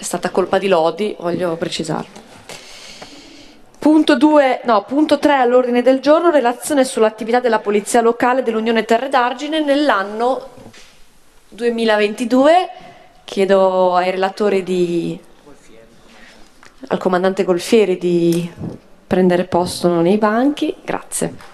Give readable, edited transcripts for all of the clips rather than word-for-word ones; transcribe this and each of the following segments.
stata colpa di Lodi, voglio precisarlo. Punto 3 all'ordine del giorno, relazione sull'attività della Polizia Locale dell'Unione Terre d'Argine nell'anno 2022. Chiedo ai relatori al comandante Golfieri di prendere posto nei banchi. Grazie.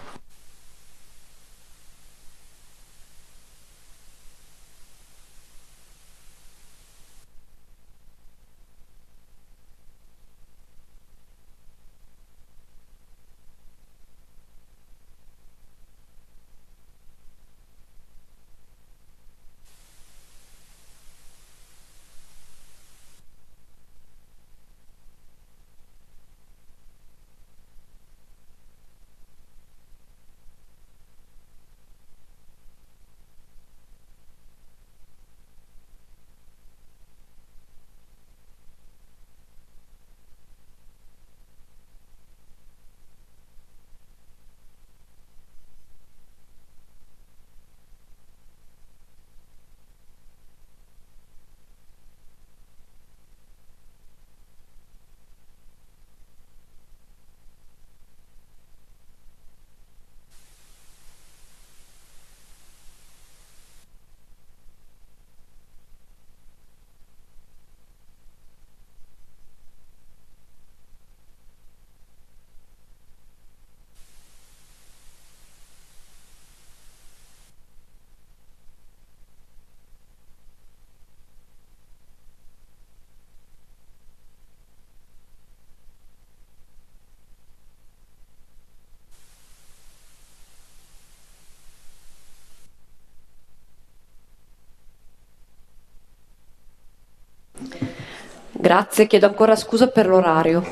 Grazie, chiedo ancora scusa per l'orario.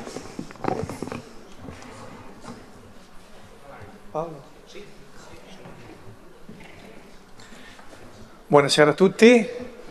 Buonasera a tutti.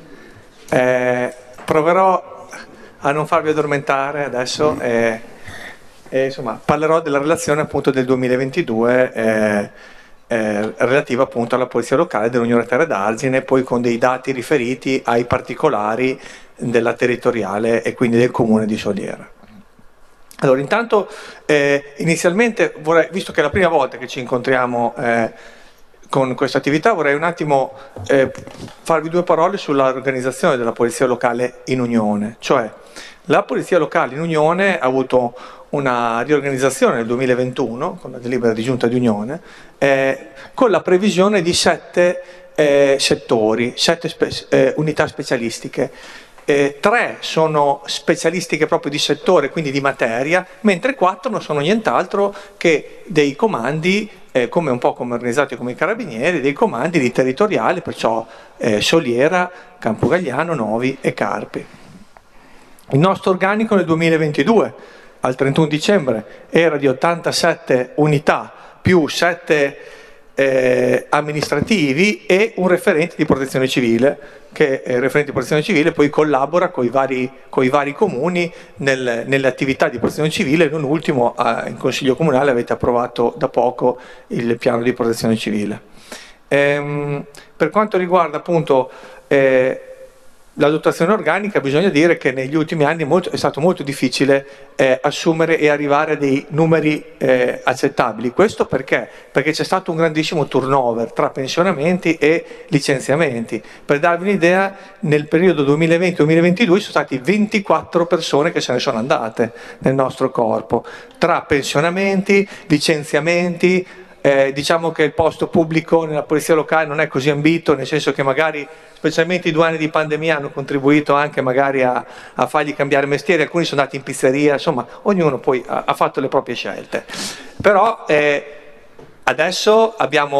Proverò a non farvi addormentare adesso e insomma parlerò della relazione appunto del 2022 relativa appunto alla Polizia Locale dell'Unione Terre d'Argine, poi con dei dati riferiti ai particolari della territoriale e quindi del comune di Soliera. Allora, intanto inizialmente vorrei, visto che è la prima volta che ci incontriamo con questa attività, vorrei un attimo farvi due parole sull'organizzazione della Polizia Locale in Unione. Cioè, la Polizia Locale in Unione ha avuto una riorganizzazione nel 2021 con la delibera di Giunta di Unione con la previsione di 7 settori, 7 unità specialistiche. 3 sono specialistiche proprio di settore, quindi di materia, mentre 4 non sono nient'altro che dei comandi, come un po' come organizzati come i carabinieri, dei comandi di territoriali, perciò Soliera, Campogagliano, Novi e Carpi. Il nostro organico nel 2022, al 31 dicembre, era di 87 unità più 7 amministrativi e un referente di protezione civile, che il referente di protezione civile poi collabora con i vari comuni nelle attività di protezione civile. Non ultimo, in Consiglio Comunale avete approvato da poco il piano di protezione civile. Per quanto riguarda appunto la dotazione organica, bisogna dire che negli ultimi anni è stato molto difficile assumere e arrivare a dei numeri accettabili. Questo perché? Perché c'è stato un grandissimo turnover tra pensionamenti e licenziamenti. Per darvi un'idea, nel periodo 2020-2022 sono stati 24 persone che se ne sono andate nel nostro corpo, tra pensionamenti, licenziamenti. Diciamo che il posto pubblico nella polizia locale non è così ambito, nel senso che magari specialmente i 2 anni di pandemia hanno contribuito anche magari a fargli cambiare mestiere, alcuni sono andati in pizzeria, insomma ognuno poi ha fatto le proprie scelte. Però adesso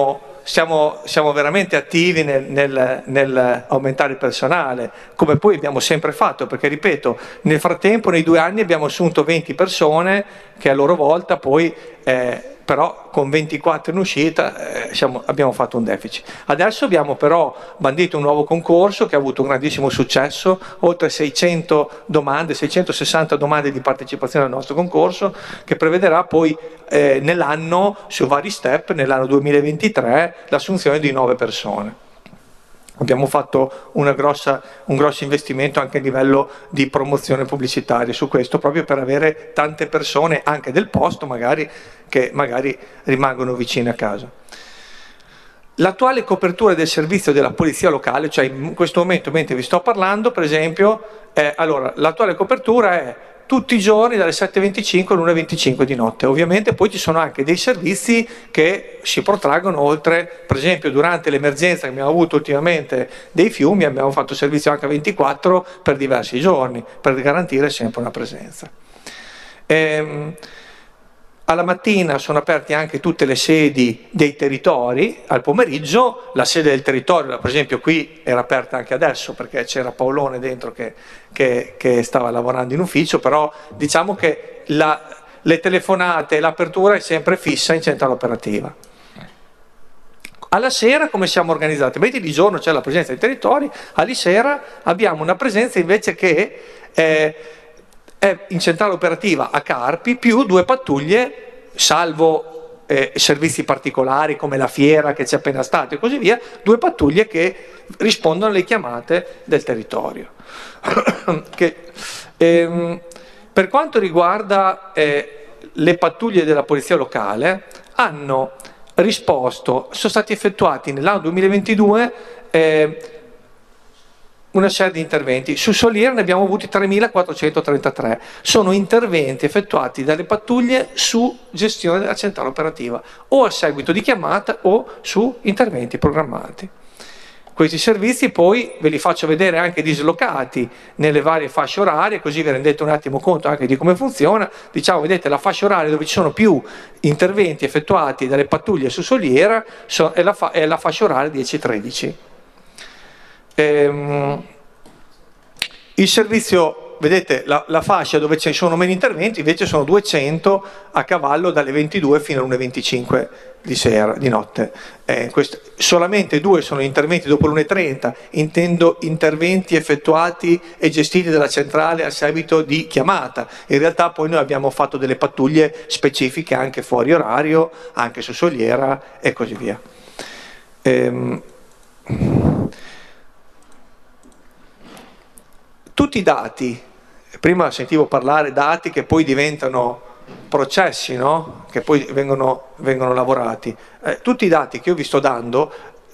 siamo veramente attivi nel aumentare il personale, come poi abbiamo sempre fatto, perché ripeto, nel frattempo nei 2 anni abbiamo assunto 20 persone che a loro volta poi però con 24 in uscita abbiamo fatto un deficit. Adesso abbiamo però bandito un nuovo concorso che ha avuto un grandissimo successo, oltre 600 domande, 660 domande di partecipazione al nostro concorso, che prevederà poi nell'anno, su vari step, nell'anno 2023, l'assunzione di 9 persone. Abbiamo fatto un grosso investimento anche a livello di promozione pubblicitaria su questo, proprio per avere tante persone, anche del posto magari, che magari rimangono vicine a casa. L'attuale copertura del servizio della polizia locale, cioè in questo momento mentre vi sto parlando, per esempio, allora, l'attuale copertura è tutti i giorni dalle 7:25 alle 1:25 di notte. Ovviamente poi ci sono anche dei servizi che si protraggono oltre, per esempio durante l'emergenza che abbiamo avuto ultimamente dei fiumi, abbiamo fatto servizio H24 per diversi giorni, per garantire sempre una presenza. Alla mattina sono aperti anche tutte le sedi dei territori, al pomeriggio la sede del territorio, per esempio qui era aperta anche adesso perché c'era Paolone dentro che stava lavorando in ufficio, però diciamo che le telefonate e l'apertura è sempre fissa in centrale operativa. Alla sera come siamo organizzati? Mentre di giorno c'è la presenza dei territori, alla sera abbiamo una presenza invece che è in centrale operativa a Carpi più 2 pattuglie, salvo servizi particolari come la fiera che c'è appena stato e così via, 2 pattuglie che rispondono alle chiamate del territorio. Per quanto riguarda le pattuglie della polizia locale, hanno risposto, sono stati effettuati nell'anno 2022 una serie di interventi. Su Soliera ne abbiamo avuti 3.433. Sono interventi effettuati dalle pattuglie su gestione della centrale operativa, o a seguito di chiamata o su interventi programmati. Questi servizi poi ve li faccio vedere anche dislocati nelle varie fasce orarie, così vi rendete un attimo conto anche di come funziona. Diciamo, vedete, la fascia oraria dove ci sono più interventi effettuati dalle pattuglie su Soliera è la fascia oraria 10-13. Il servizio, vedete, la fascia dove ci sono meno interventi invece sono 200 a cavallo dalle 22 fino alle 1:25 di sera, di notte. Solamente 2 sono interventi dopo le 1:30, intendo interventi effettuati e gestiti dalla centrale a seguito di chiamata. In realtà poi noi abbiamo fatto delle pattuglie specifiche anche fuori orario, anche su Soliera e così via. Tutti i dati, prima sentivo parlare dati che poi diventano processi, no? Che poi vengono lavorati. Tutti i dati che io vi sto dando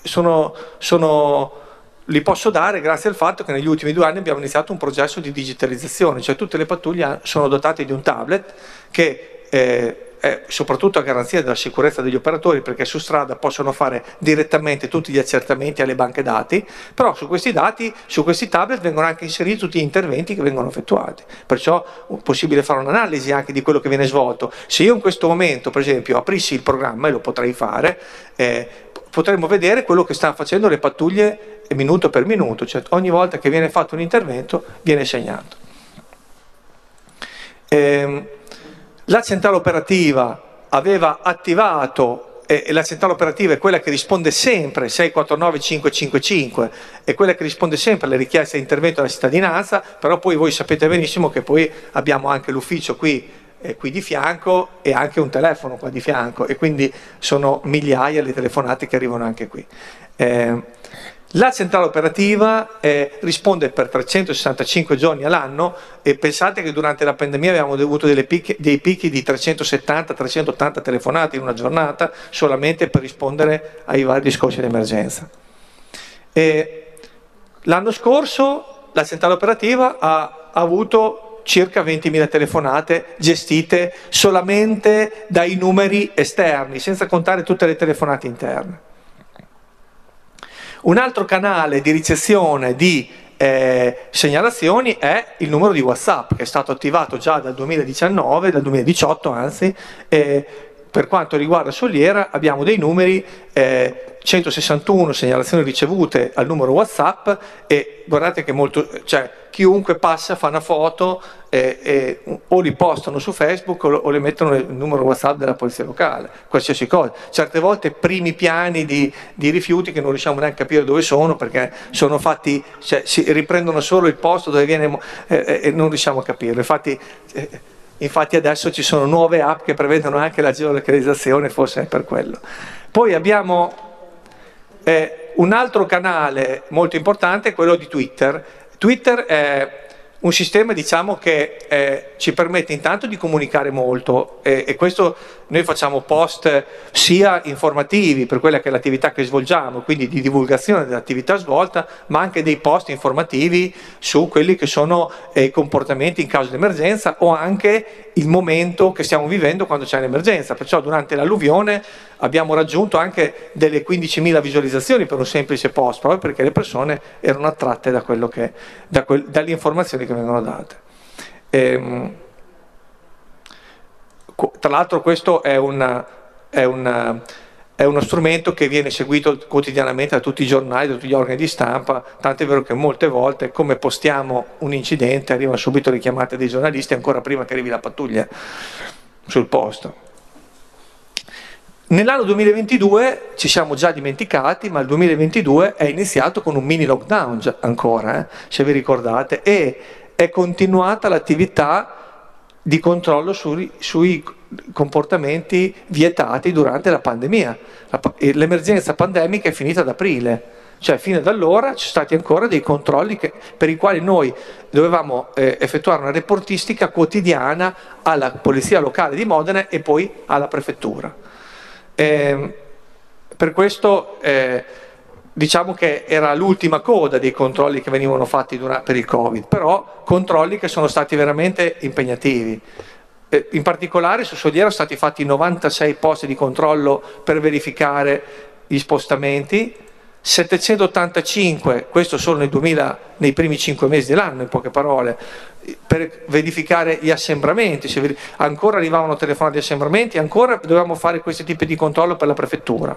li posso dare grazie al fatto che negli ultimi 2 anni abbiamo iniziato un processo di digitalizzazione, cioè tutte le pattuglie sono dotate di un tablet che soprattutto a garanzia della sicurezza degli operatori, perché su strada possono fare direttamente tutti gli accertamenti alle banche dati, però su questi tablet vengono anche inseriti tutti gli interventi che vengono effettuati, perciò è possibile fare un'analisi anche di quello che viene svolto. Se io in questo momento per esempio aprissi il programma, e lo potrei fare, potremmo vedere quello che stanno facendo le pattuglie minuto per minuto, cioè ogni volta che viene fatto un intervento viene segnato. La centrale operativa aveva attivato, e la centrale operativa è quella che risponde sempre, 649 555, è quella che risponde sempre alle richieste di intervento della cittadinanza, però poi voi sapete benissimo che poi abbiamo anche l'ufficio qui di fianco e anche un telefono qua di fianco, e quindi sono migliaia le telefonate che arrivano anche qui. La centrale operativa risponde per 365 giorni all'anno, e pensate che durante la pandemia abbiamo avuto dei picchi di 370-380 telefonate in una giornata solamente per rispondere ai vari discorsi di emergenza. L'anno scorso la centrale operativa ha avuto circa 20.000 telefonate gestite solamente dai numeri esterni, senza contare tutte le telefonate interne. Un altro canale di ricezione di segnalazioni è il numero di WhatsApp, che è stato attivato già dal 2019, dal 2018 anzi, per quanto riguarda Soliera abbiamo dei numeri, 161 segnalazioni ricevute al numero WhatsApp, e guardate che chiunque passa fa una foto o li postano su Facebook o le mettono nel numero WhatsApp della polizia locale, qualsiasi cosa. Certe volte primi piani di rifiuti che non riusciamo neanche a capire dove sono, perché sono fatti, si riprendono solo il posto dove viene e non riusciamo a capirlo. Infatti adesso ci sono nuove app che prevedono anche la geolocalizzazione, forse è per quello. Poi abbiamo Un altro canale molto importante è quello di Twitter. Twitter è un sistema, diciamo, che ci permette intanto di comunicare molto, e questo noi facciamo post sia informativi per quella che è l'attività che svolgiamo, quindi di divulgazione dell'attività svolta, ma anche dei post informativi su quelli che sono i comportamenti in caso di emergenza, o anche il momento che stiamo vivendo quando c'è un'emergenza. Perciò durante l'alluvione abbiamo raggiunto anche delle 15.000 visualizzazioni per un semplice post, proprio perché le persone erano attratte da quello che, dalle informazioni che vengono date. Tra l'altro questo è uno strumento che viene seguito quotidianamente da tutti i giornali, da tutti gli organi di stampa, tant'è vero che molte volte, come postiamo un incidente, arrivano subito le chiamate dei giornalisti ancora prima che arrivi la pattuglia sul posto. Nell'anno 2022 ci siamo già dimenticati, ma il 2022 è iniziato con un mini lockdown ancora, se vi ricordate, e è continuata l'attività di controllo sui comportamenti vietati durante la pandemia. L'emergenza pandemica è finita ad aprile, cioè fino ad allora ci sono stati ancora dei controlli per i quali noi dovevamo effettuare una reportistica quotidiana alla Polizia Locale di Modena e poi alla Prefettura. Per questo diciamo che era l'ultima coda dei controlli che venivano fatti per il Covid, però controlli che sono stati veramente impegnativi. In particolare su Soliera sono stati fatti 96 posti di controllo per verificare gli spostamenti, 785, questo solo nei primi 5 mesi dell'anno, in poche parole, per verificare gli assembramenti. Ancora arrivavano telefonate di assembramenti, ancora dovevamo fare questi tipi di controllo per la prefettura.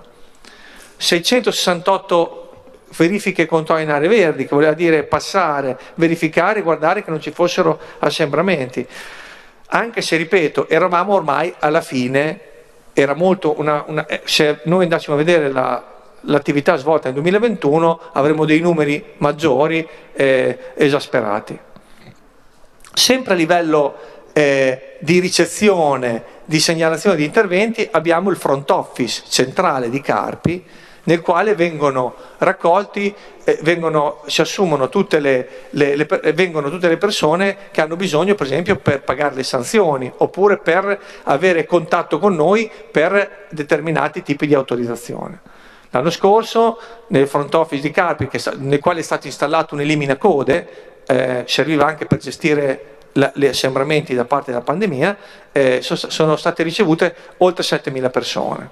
668 verifiche e controlli in aree verdi, che voleva dire passare, verificare, guardare che non ci fossero assembramenti. Anche se, ripeto, eravamo ormai alla fine, era molto se noi andassimo a vedere l'attività svolta nel 2021 avremo dei numeri maggiori, esasperati. Sempre a livello di ricezione, di segnalazione di interventi, abbiamo il front office centrale di Carpi, nel quale vengono raccolti, si assumono vengono tutte le persone che hanno bisogno, per esempio, per pagare le sanzioni, oppure per avere contatto con noi per determinati tipi di autorizzazione. L'anno scorso nel front office di Carpi, nel quale è stato installato un elimina code, serviva anche per gestire gli assembramenti da parte della pandemia, sono state ricevute oltre 7.000 persone.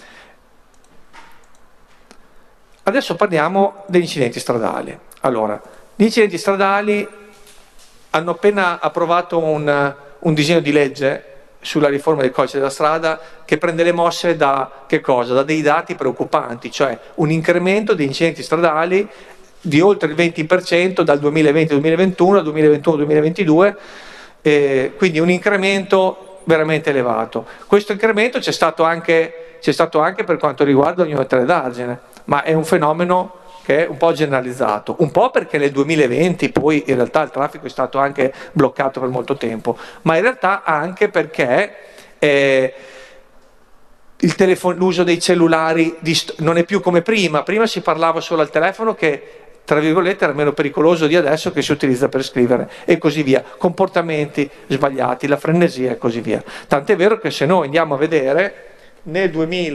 Adesso parliamo degli incidenti stradali. Allora, gli incidenti stradali hanno appena approvato un disegno di legge sulla riforma del codice della strada che prende le mosse da che cosa? Da dei dati preoccupanti, cioè un incremento di incidenti stradali di oltre il 20% dal 2020 al 2021 al 2021-2022, quindi un incremento veramente elevato. Questo incremento c'è stato anche per quanto riguarda l'Unione Tredargine, ma è un fenomeno che è un po' generalizzato, un po' perché nel 2020 poi in realtà il traffico è stato anche bloccato per molto tempo, ma in realtà anche perché l'uso dei cellulari non è più come prima si parlava solo al telefono, che tra virgolette era meno pericoloso di adesso, che si utilizza per scrivere, e così via, comportamenti sbagliati, la frenesia e così via. Tant'è vero che se noi andiamo a vedere nel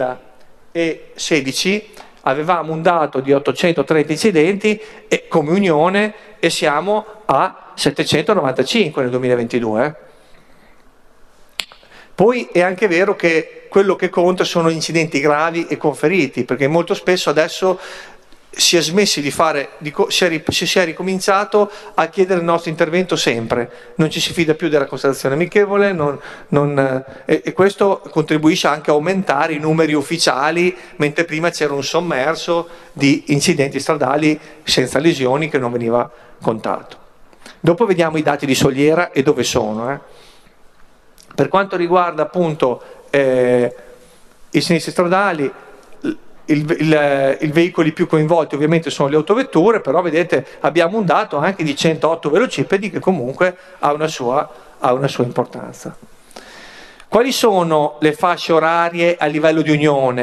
2016 avevamo un dato di 830 incidenti come Unione e siamo a 795 nel 2022. Ci è anche vero che quello che conta sono incidenti gravi e con feriti, perché molto spesso adesso si è smesso di fare, si è ricominciato a chiedere il nostro intervento sempre, non ci si fida più della constatazione amichevole, e questo contribuisce anche a aumentare i numeri ufficiali, mentre prima c'era un sommerso di incidenti stradali senza lesioni che non veniva contato. Dopo vediamo i dati di Soliera e dove sono. Per quanto riguarda appunto i sinistri stradali, i veicoli più coinvolti ovviamente sono le autovetture, però vedete abbiamo un dato anche di 108 velocipedi che comunque ha una sua importanza. Quali sono le fasce orarie a livello di Unione?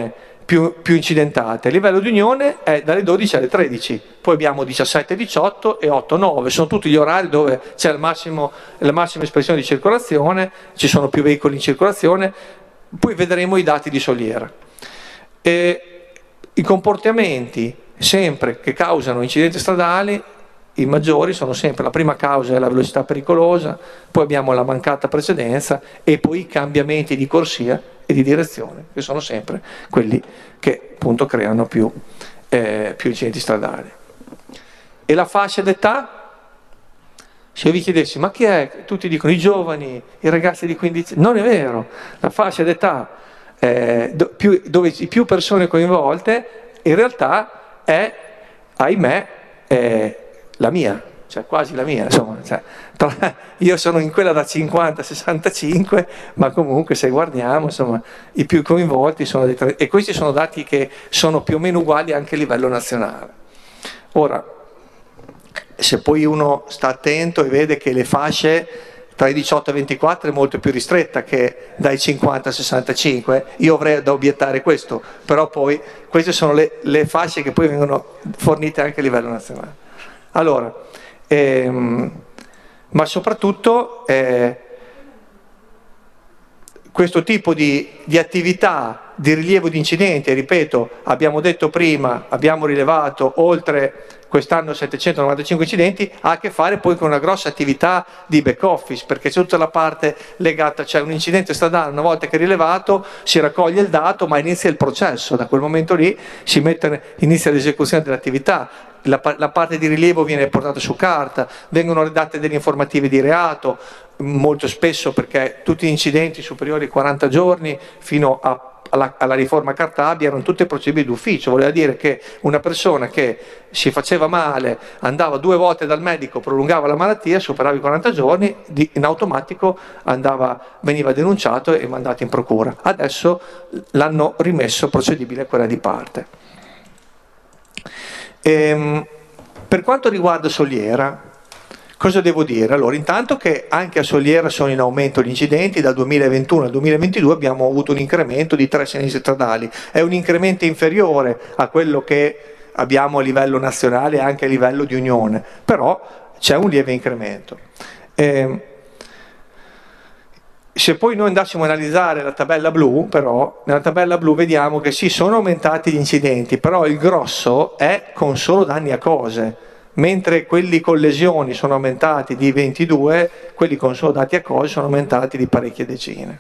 più incidentate. Il livello di unione è dalle 12 alle 13, poi abbiamo 17, 18 e 8, 9, sono tutti gli orari dove c'è la massima espressione di circolazione, ci sono più veicoli in circolazione, poi vedremo i dati di Soliera. E i comportamenti sempre che causano incidenti stradali, i maggiori sono sempre, la prima causa è la velocità pericolosa, poi abbiamo la mancata precedenza e poi i cambiamenti di corsia e di direzione, che sono sempre quelli che appunto creano più incidenti stradali. E la fascia d'età? Se io vi chiedessi, ma chi è? Tutti dicono i giovani, i ragazzi di 15 anni. Non è vero, la fascia d'età dove più persone coinvolte, in realtà è, ahimè, la mia, cioè quasi la mia, insomma, io sono in quella da 50-65, ma comunque se guardiamo, insomma, i più coinvolti sono dei 30, e questi sono dati che sono più o meno uguali anche a livello nazionale. Ora, se poi uno sta attento e vede che le fasce tra i 18 e i 24 è molto più ristretta che dai 50 ai 65, io avrei da obiettare questo, però poi queste sono le fasce che poi vengono fornite anche a livello nazionale. Allora, ma soprattutto questo tipo di attività di rilievo di incidenti, e ripeto, abbiamo detto prima, abbiamo rilevato oltre quest'anno 795 incidenti, ha a che fare poi con una grossa attività di back office, perché c'è tutta la parte legata, cioè un incidente stradale, una volta che è rilevato, si raccoglie il dato, ma inizia il processo, da quel momento lì inizia l'esecuzione dell'attività. La parte di rilievo viene portata su carta, vengono redatte delle informative di reato, molto spesso perché tutti gli incidenti superiori ai 40 giorni fino alla riforma Cartabia erano tutte procedibili d'ufficio, voleva dire che una persona che si faceva male, andava 2 volte dal medico, prolungava la malattia, superava i 40 giorni, in automatico veniva denunciato e mandato in procura. Adesso l'hanno rimesso procedibile a quella di parte. Per quanto riguarda Soliera, cosa devo dire? Allora, intanto che anche a Soliera sono in aumento gli incidenti, dal 2021 al 2022 abbiamo avuto un incremento di 3 sinistri stradali, è un incremento inferiore a quello che abbiamo a livello nazionale e anche a livello di Unione, però c'è un lieve incremento. Se poi noi andassimo a analizzare la tabella blu, però, nella tabella blu vediamo che sì, sono aumentati gli incidenti, però il grosso è con solo danni a cose, mentre quelli con lesioni sono aumentati di 22, quelli con solo danni a cose sono aumentati di parecchie decine.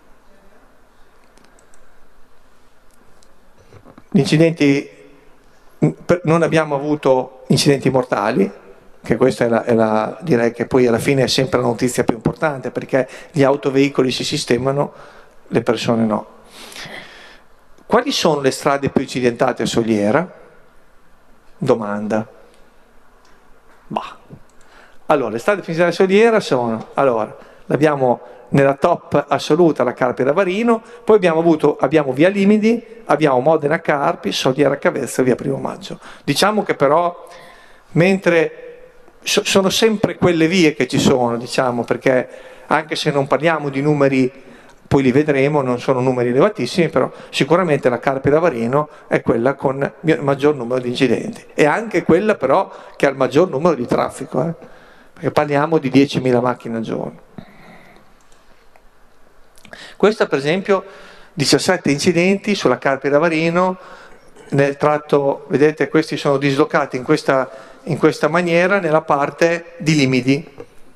Gli incidenti, non abbiamo avuto incidenti mortali, che questa direi che poi alla fine è sempre la notizia più importante, perché gli autoveicoli si sistemano, le persone no. Quali sono le strade più incidentate a Soliera? Domanda. Allora, le strade più incidentate a Soliera sono, l'abbiamo nella top assoluta la Carpi Ravarino, poi abbiamo via Limidi, abbiamo Modena Carpi, Soliera Cavezzo e via Primo Maggio. Diciamo che però, mentre sono sempre quelle vie che ci sono, diciamo, perché anche se non parliamo di numeri, poi li vedremo, non sono numeri elevatissimi, però sicuramente la Carpi Ravarino è quella con il maggior numero di incidenti, e anche quella però che ha il maggior numero di traffico, perché parliamo di 10.000 macchine al giorno. Questa per esempio 17 incidenti sulla Carpi Ravarino, nel tratto, vedete, questi sono dislocati in questa maniera nella parte di Limidi.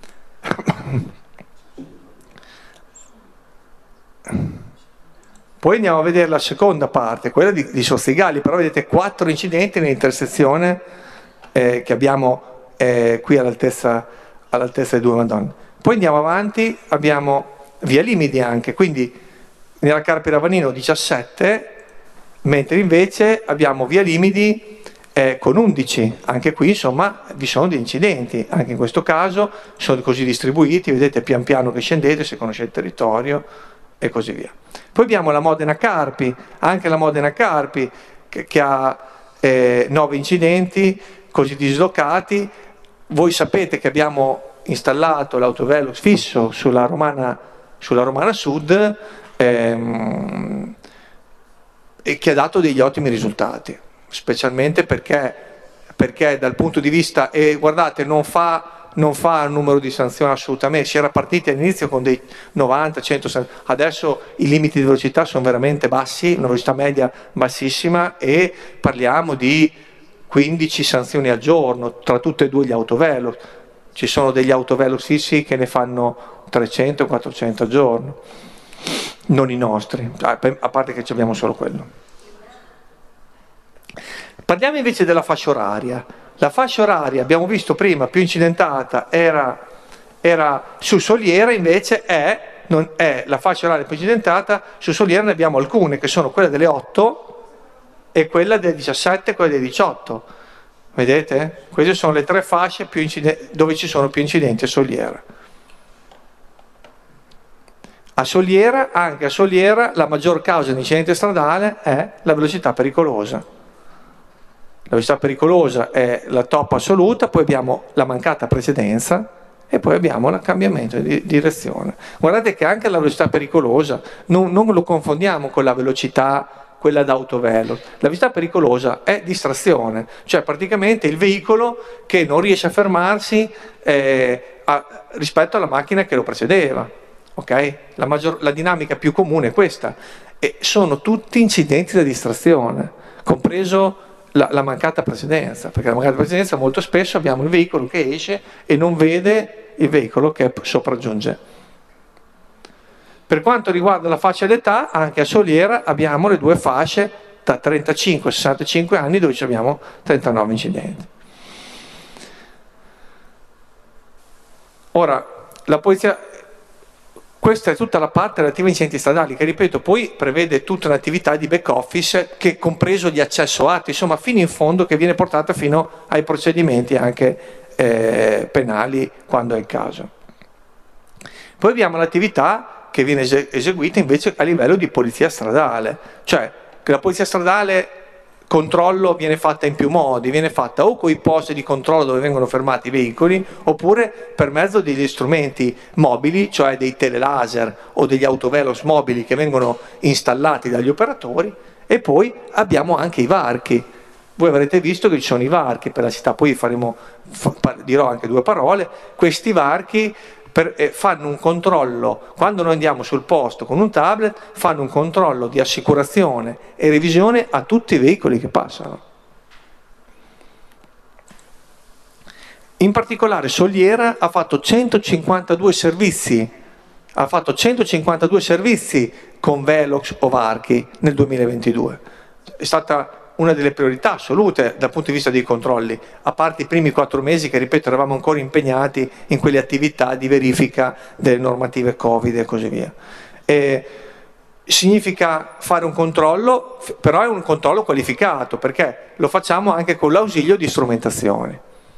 Poi andiamo a vedere la seconda parte, quella di Sozzigali, però vedete 4 incidenti nell'intersezione che abbiamo qui all'altezza di Due Madonne. Poi andiamo avanti, abbiamo via Limidi anche, quindi nella Carpi Ravanino 17, mentre invece abbiamo via Limidi con 11, anche qui insomma vi sono degli incidenti, anche in questo caso sono così distribuiti, vedete pian piano che scendete se conoscete il territorio e così via. Poi abbiamo la Modena Carpi, anche la Modena Carpi che ha 9 incidenti così dislocati. Voi sapete che abbiamo installato l'autovelox fisso sulla Romana Sud, e che ha dato degli ottimi risultati, specialmente perché dal punto di vista, e guardate, non fa il numero di sanzioni assolutamente, si era partiti all'inizio con dei 90, 100, adesso i limiti di velocità sono veramente bassi, una velocità media bassissima, e parliamo di 15 sanzioni al giorno tra tutte e due gli autovelox. Ci sono degli autovelox fissi che ne fanno 300, 400 al giorno, non i nostri, a parte che abbiamo solo quello. Parliamo invece della fascia oraria. La fascia oraria, abbiamo visto prima, più incidentata era su Soliera, invece non è la fascia oraria più incidentata. Su Soliera ne abbiamo alcune, che sono quella delle 8 e quella delle 17 e quella delle 18. Vedete? Queste sono le tre fasce dove ci sono più incidenti a Soliera. Anche a Soliera, la maggior causa di incidente stradale è la velocità pericolosa. La velocità pericolosa è la top assoluta, poi abbiamo la mancata precedenza e poi abbiamo il cambiamento di direzione. Guardate che anche la velocità pericolosa, non lo confondiamo con la velocità, quella d'autovelox. La velocità pericolosa è distrazione, cioè praticamente il veicolo che non riesce a fermarsi rispetto alla macchina che lo precedeva. Okay? La dinamica più comune è questa, e sono tutti incidenti da distrazione, compreso la mancata precedenza, perché la mancata precedenza molto spesso abbiamo il veicolo che esce e non vede il veicolo che sopraggiunge. Per quanto riguarda la fascia d'età, anche a Soliera abbiamo le due fasce da 35 a 65 anni, dove abbiamo 39 incidenti. Ora, la polizia... Questa è tutta la parte relativa ai incidenti stradali, che ripeto poi prevede tutta un'attività di back office, che compreso gli accesso atti, insomma fino in fondo, che viene portata fino ai procedimenti anche penali quando è il caso. Poi abbiamo l'attività che viene eseguita invece a livello di polizia stradale, cioè che la polizia stradale controllo viene fatta in più modi, viene fatta o con i posti di controllo dove vengono fermati i veicoli, oppure per mezzo degli strumenti mobili, cioè dei telelaser o degli autovelox mobili che vengono installati dagli operatori, e poi abbiamo anche i varchi. Voi avrete visto che ci sono i varchi per la città, poi dirò anche due parole. Questi varchi fanno un controllo, quando noi andiamo sul posto con un tablet, fanno un controllo di assicurazione e revisione a tutti i veicoli che passano. In particolare Soliera ha fatto 152 servizi, con velox o varchi nel 2022. È stata una delle priorità assolute dal punto di vista dei controlli, a parte i primi 4 mesi che, ripeto, eravamo ancora impegnati in quelle attività di verifica delle normative Covid e così via. Significa fare un controllo, però è un controllo qualificato, perché lo facciamo anche con l'ausilio di strumentazioni.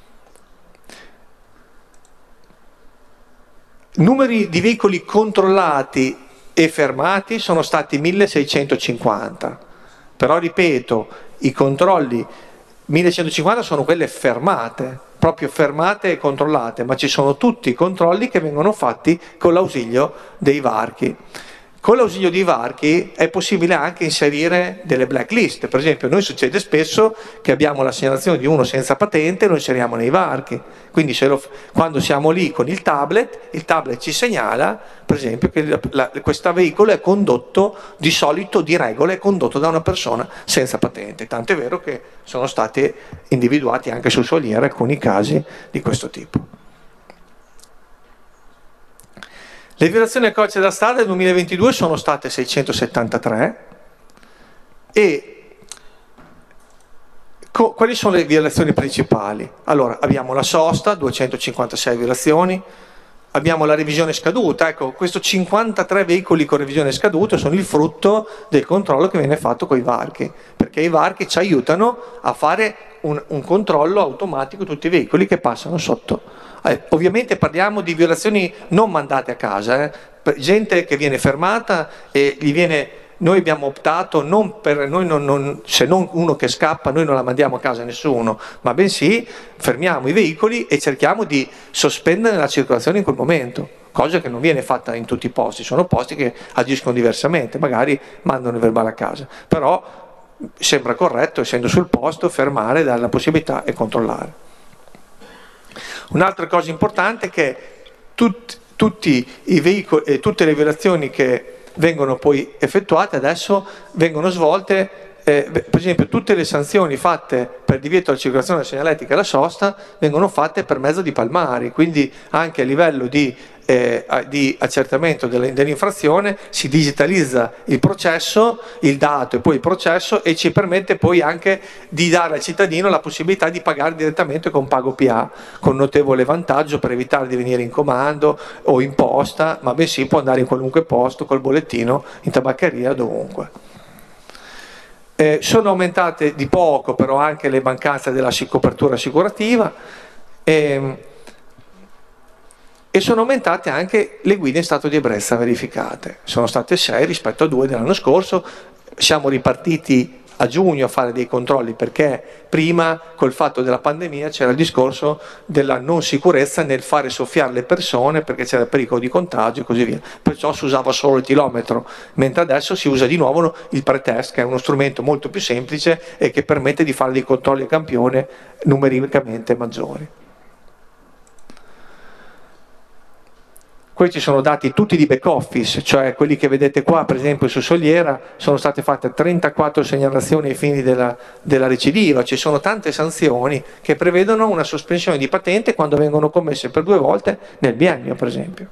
Numeri di veicoli controllati e fermati sono stati 1650, però ripeto, i controlli 1150 sono quelle fermate, proprio fermate e controllate, ma ci sono tutti i controlli che vengono fatti con l'ausilio dei varchi. Con l'ausilio dei varchi è possibile anche inserire delle blacklist. Per esempio, noi succede spesso che abbiamo la segnalazione di uno senza patente e lo inseriamo nei varchi. Quindi quando siamo lì con il tablet ci segnala, per esempio, che questo veicolo è condotto, di solito, di regola, è condotto da una persona senza patente. Tanto è vero che sono stati individuati anche su Soliera alcuni casi di questo tipo. Le violazioni al codice della strada nel 2022 sono state 673 e quali sono le violazioni principali? Allora, abbiamo la sosta, 256 violazioni, abbiamo la revisione scaduta. Ecco, questi 53 veicoli con revisione scaduta sono il frutto del controllo che viene fatto con i varchi, perché i varchi ci aiutano a fare un controllo automatico di tutti i veicoli che passano sotto. Ovviamente parliamo di violazioni non mandate a casa, gente che viene fermata e noi abbiamo optato se non uno che scappa, noi non la mandiamo a casa nessuno, ma bensì fermiamo i veicoli e cerchiamo di sospendere la circolazione in quel momento. cosa che non viene fatta in tutti i posti, sono posti che agiscono diversamente, magari mandano il verbale a casa, però sembra corretto, essendo sul posto, fermare, dare la possibilità e controllare. Un'altra cosa importante è che tutti i veicoli e tutte le violazioni che vengono poi effettuate adesso vengono svolte, per esempio tutte le sanzioni fatte per divieto alla circolazione della segnaletica e la sosta vengono fatte per mezzo di palmari, quindi anche a livello di accertamento dell'infrazione si digitalizza il processo, il dato e poi il processo, e ci permette poi anche di dare al cittadino la possibilità di pagare direttamente con Pago PA, con notevole vantaggio per evitare di venire in comando o in posta, ma bensì può andare in qualunque posto col bollettino, in tabaccheria, dovunque. Sono aumentate di poco però anche le mancanze della copertura assicurativa e sono aumentate anche le guide in stato di ebbrezza verificate. Sono state 6 rispetto a 2 dell'anno scorso. Siamo ripartiti a giugno a fare dei controlli perché prima, col fatto della pandemia, c'era il discorso della non sicurezza nel fare soffiare le persone perché c'era il pericolo di contagio e così via. Perciò si usava solo il chilometro, mentre adesso si usa di nuovo il pretest, che è uno strumento molto più semplice e che permette di fare dei controlli a campione numericamente maggiori. Questi sono dati tutti di back office, cioè quelli che vedete qua, per esempio su Soliera, sono state fatte 34 segnalazioni ai fini della recidiva. Ci sono tante sanzioni che prevedono una sospensione di patente quando vengono commesse per 2 volte nel biennio, per esempio.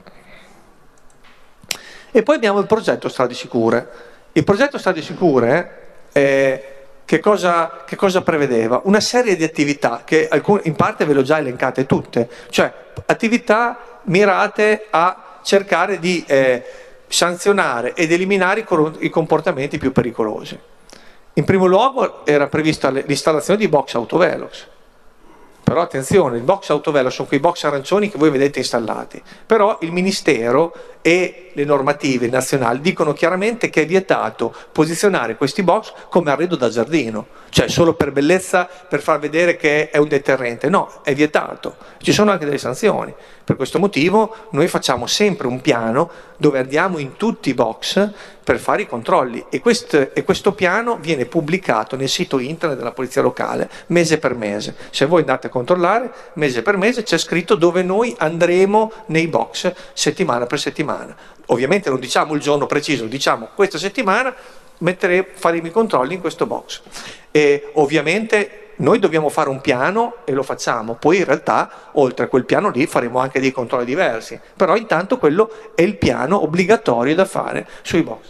E poi abbiamo il progetto Strade Sicure. Il progetto Strade Sicure che cosa prevedeva? Una serie di attività che in parte ve le ho già elencate tutte, cioè attività mirate a cercare di sanzionare ed eliminare i comportamenti più pericolosi. In primo luogo era prevista l'installazione di box autovelox, però attenzione, il box autovelox sono quei box arancioni che voi vedete installati, però il Ministero e le normative nazionali dicono chiaramente che è vietato posizionare questi box come arredo da giardino, cioè solo per bellezza, per far vedere che è un deterrente. No, è vietato, ci sono anche delle sanzioni. Per questo motivo noi facciamo sempre un piano dove andiamo in tutti i box per fare i controlli e questo piano viene pubblicato nel sito internet della Polizia Locale mese per mese. Se voi andate a controllare mese per mese c'è scritto dove noi andremo nei box settimana per settimana. Ovviamente non diciamo il giorno preciso, diciamo questa settimana faremo i controlli in questo box. E ovviamente noi dobbiamo fare un piano e lo facciamo, poi in realtà oltre a quel piano lì faremo anche dei controlli diversi, però intanto quello è il piano obbligatorio da fare sui box.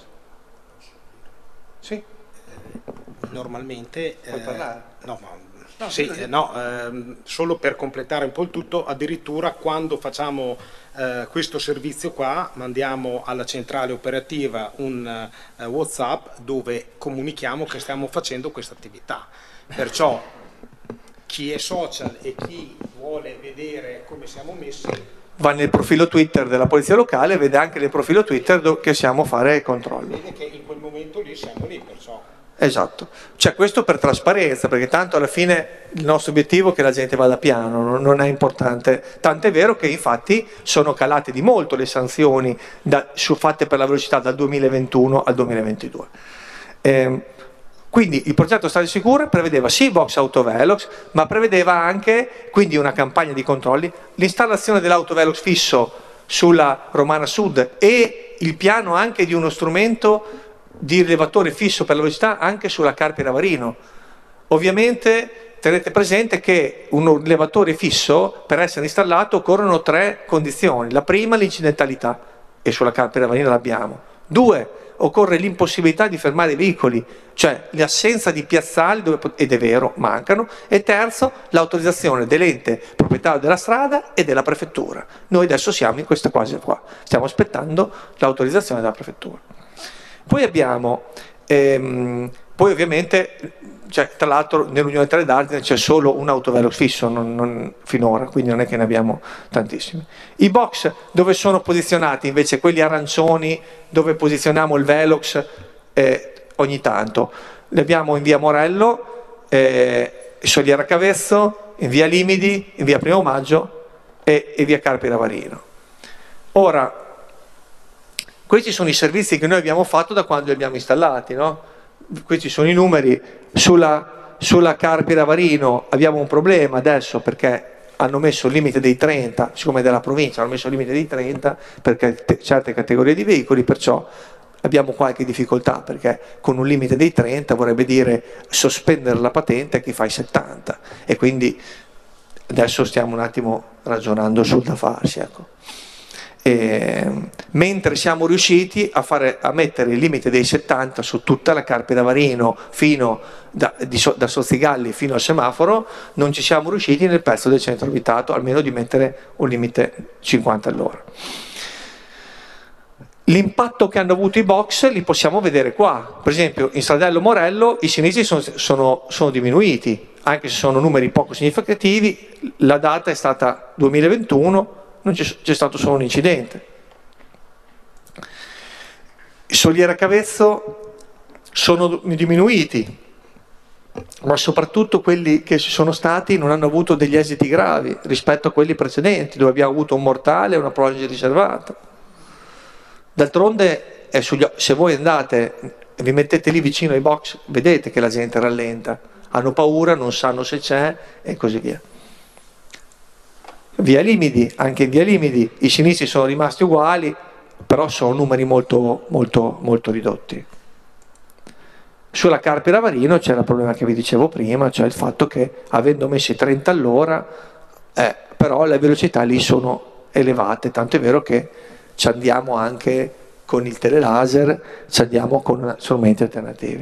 Sì? Normalmente Puoi parlare? solo per completare un po' il tutto, addirittura quando facciamo questo servizio qua mandiamo alla centrale operativa un WhatsApp dove comunichiamo che stiamo facendo questa attività, perciò chi è social e chi vuole vedere come siamo messi va nel profilo Twitter della Polizia Locale e vede anche nel profilo Twitter che siamo a fare i controlli. Vede che in quel momento lì siamo lì, perciò. Esatto, cioè questo per trasparenza, perché tanto alla fine il nostro obiettivo è che la gente vada piano, non è importante, tant'è vero che infatti sono calate di molto le sanzioni fatte per la velocità dal 2021 al 2022. Quindi il progetto Strade Sicure prevedeva sì box autovelox, ma prevedeva anche quindi una campagna di controlli, l'installazione dell'autovelox fisso sulla Romana Sud e il piano anche di uno strumento di rilevatore fisso per la velocità anche sulla Carpio Ravarino. Ovviamente tenete presente che un rilevatore fisso per essere installato occorrono 3 condizioni. La prima, l'incidentalità, e sulla Carpio Ravarino l'abbiamo. 2, occorre l'impossibilità di fermare i veicoli, cioè l'assenza di piazzali dove, ed è vero, mancano. E terzo, l'autorizzazione dell'ente proprietario della strada e della prefettura. Noi adesso siamo in questa fase qua, stiamo aspettando l'autorizzazione della prefettura. Poi abbiamo, poi ovviamente, cioè, tra l'altro nell'Unione Terre d'Ardine c'è solo un autovelox fisso finora, quindi non è che ne abbiamo tantissimi. I box dove sono posizionati invece quelli arancioni, dove posizioniamo il velox ogni tanto, li abbiamo in via Morello, Soliera Cavezzo, in via Limidi, in via Primo Maggio e via Carpio Ravarino. Ora, questi sono i servizi che noi abbiamo fatto da quando li abbiamo installati, no? Questi sono i numeri. Sulla Carpira Varino abbiamo un problema adesso perché hanno messo il limite dei 30, siccome è della provincia hanno messo il limite dei 30 perché certe categorie di veicoli, perciò abbiamo qualche difficoltà, perché con un limite dei 30 vorrebbe dire sospendere la patente a chi fa i 70, e quindi adesso stiamo un attimo ragionando sul da farsi, ecco. Mentre siamo riusciti a mettere il limite dei 70 su tutta la Carpira Varino fino da Sozzigalli fino al semaforo, non ci siamo riusciti nel pezzo del centro abitato almeno di mettere un limite 50 all'ora. L'impatto che hanno avuto i box li possiamo vedere qua. Per esempio in Stradello Morello i sinistri sono diminuiti, anche se sono numeri poco significativi. La data è stata 2021, non c'è stato solo un incidente. I Soliera Cavezzo sono diminuiti, ma soprattutto quelli che ci sono stati non hanno avuto degli esiti gravi rispetto a quelli precedenti, dove abbiamo avuto un mortale e una prognosi riservata. D'altronde, se voi andate e vi mettete lì vicino ai box, vedete che la gente rallenta, hanno paura, non sanno se c'è e così via. Via Limidi, anche in Via Limidi i sinistri sono rimasti uguali, però sono numeri molto, molto, molto ridotti. Sulla Carpira Varino c'è il problema che vi dicevo prima, cioè il fatto che avendo messi 30 all'ora, però le velocità lì sono elevate, tanto è vero che ci andiamo anche con il telelaser, ci andiamo con strumenti alternativi.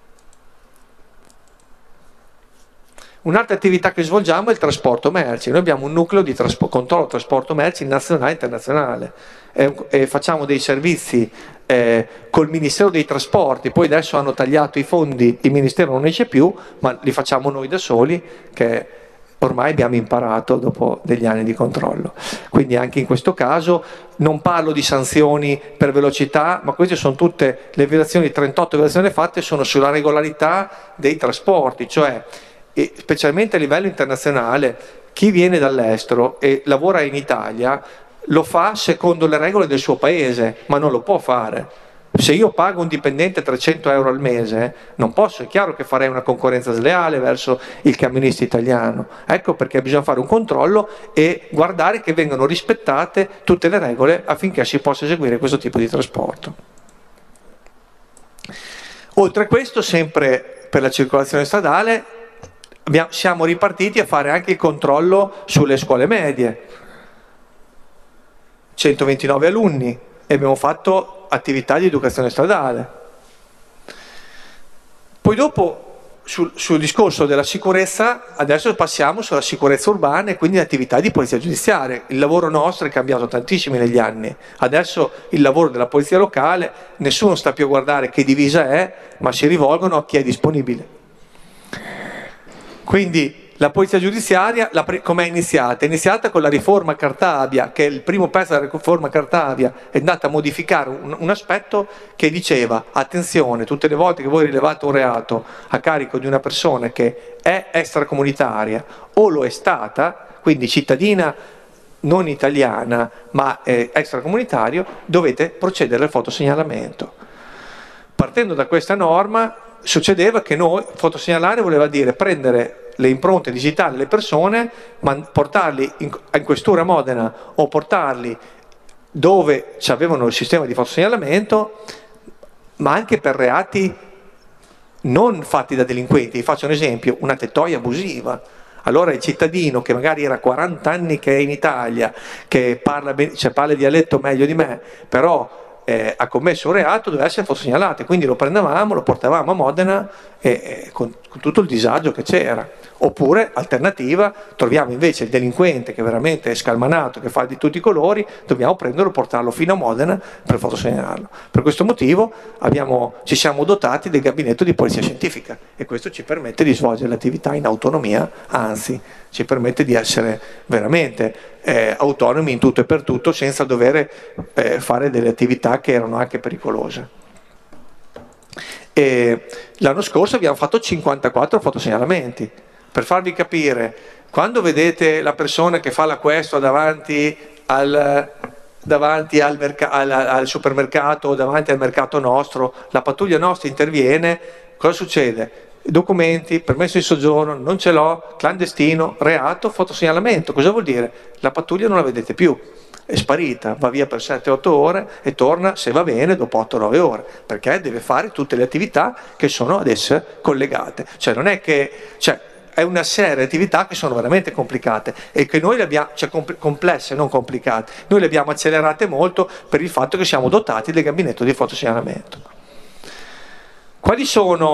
Un'altra attività che svolgiamo è il trasporto merci. Noi abbiamo un nucleo di controllo trasporto merci nazionale e internazionale e facciamo dei servizi col Ministero dei Trasporti. Poi adesso hanno tagliato i fondi, il Ministero non ne c'è più, ma li facciamo noi da soli, che ormai abbiamo imparato dopo degli anni di controllo. Quindi anche in questo caso non parlo di sanzioni per velocità, ma queste sono tutte le violazioni, 38 violazioni fatte sono sulla regolarità dei trasporti, cioè e specialmente a livello internazionale chi viene dall'estero e lavora in Italia lo fa secondo le regole del suo paese, ma non lo può fare. Se io pago un dipendente 300 euro al mese non posso, è chiaro che farei una concorrenza sleale verso il camionista italiano. Ecco perché bisogna fare un controllo e guardare che vengano rispettate tutte le regole affinché si possa eseguire questo tipo di trasporto. Oltre a questo, sempre per la circolazione stradale, siamo ripartiti a fare anche il controllo sulle scuole medie, 129 alunni, e abbiamo fatto attività di educazione stradale. Poi dopo sul discorso della sicurezza, adesso passiamo sulla sicurezza urbana e quindi l'attività di polizia giudiziaria. Il lavoro nostro è cambiato tantissimo negli anni, adesso il lavoro della polizia locale, nessuno sta più a guardare che divisa è, ma si rivolgono a chi è disponibile. Quindi la polizia giudiziaria, come è iniziata? È iniziata con la riforma Cartabia, che è il primo pezzo della riforma Cartabia, è andata a modificare un aspetto che diceva: attenzione, tutte le volte che voi rilevate un reato a carico di una persona che è extracomunitaria o lo è stata, quindi cittadina non italiana ma extracomunitario, dovete procedere al fotosegnalamento. Partendo da questa norma succedeva che noi, fotosegnalare voleva dire prendere le impronte digitali delle persone, portarli in questura Modena o portarli dove avevano il sistema di fotosegnalamento, ma anche per reati non fatti da delinquenti. Vi faccio un esempio: una tettoia abusiva. Allora il cittadino che magari era 40 anni che è in Italia, che parla il dialetto meglio di me, però ha commesso un reato, doveva essere fotosegnalato, quindi lo prendevamo, lo portavamo a Modena con tutto il disagio che c'era. Oppure, alternativa, troviamo invece il delinquente che veramente è scalmanato, che fa di tutti i colori, dobbiamo prenderlo e portarlo fino a Modena per fotosegnalarlo. Per questo motivo ci siamo dotati del gabinetto di polizia scientifica e questo ci permette di svolgere l'attività in autonomia, anzi ci permette di essere veramente autonomi in tutto e per tutto, senza dover fare delle attività che erano anche pericolose. L'anno scorso abbiamo fatto 54 fotosegnalamenti. Per farvi capire, quando vedete la persona che fa la questua davanti al davanti al supermercato o davanti al mercato nostro, la pattuglia nostra interviene, cosa succede? Documenti, permesso di soggiorno, non ce l'ho, clandestino, reato, fotosegnalamento. Cosa vuol dire? La pattuglia non la vedete più, è sparita, va via per 7-8 ore e torna, se va bene, dopo 8-9 ore, perché deve fare tutte le attività che sono ad esse collegate. Cioè non è che... è una serie di attività che sono veramente complicate e che noi le abbiamo, cioè complesse, non complicate, noi le abbiamo accelerate molto per il fatto che siamo dotati del gabinetto di fotosegnalamento. Quali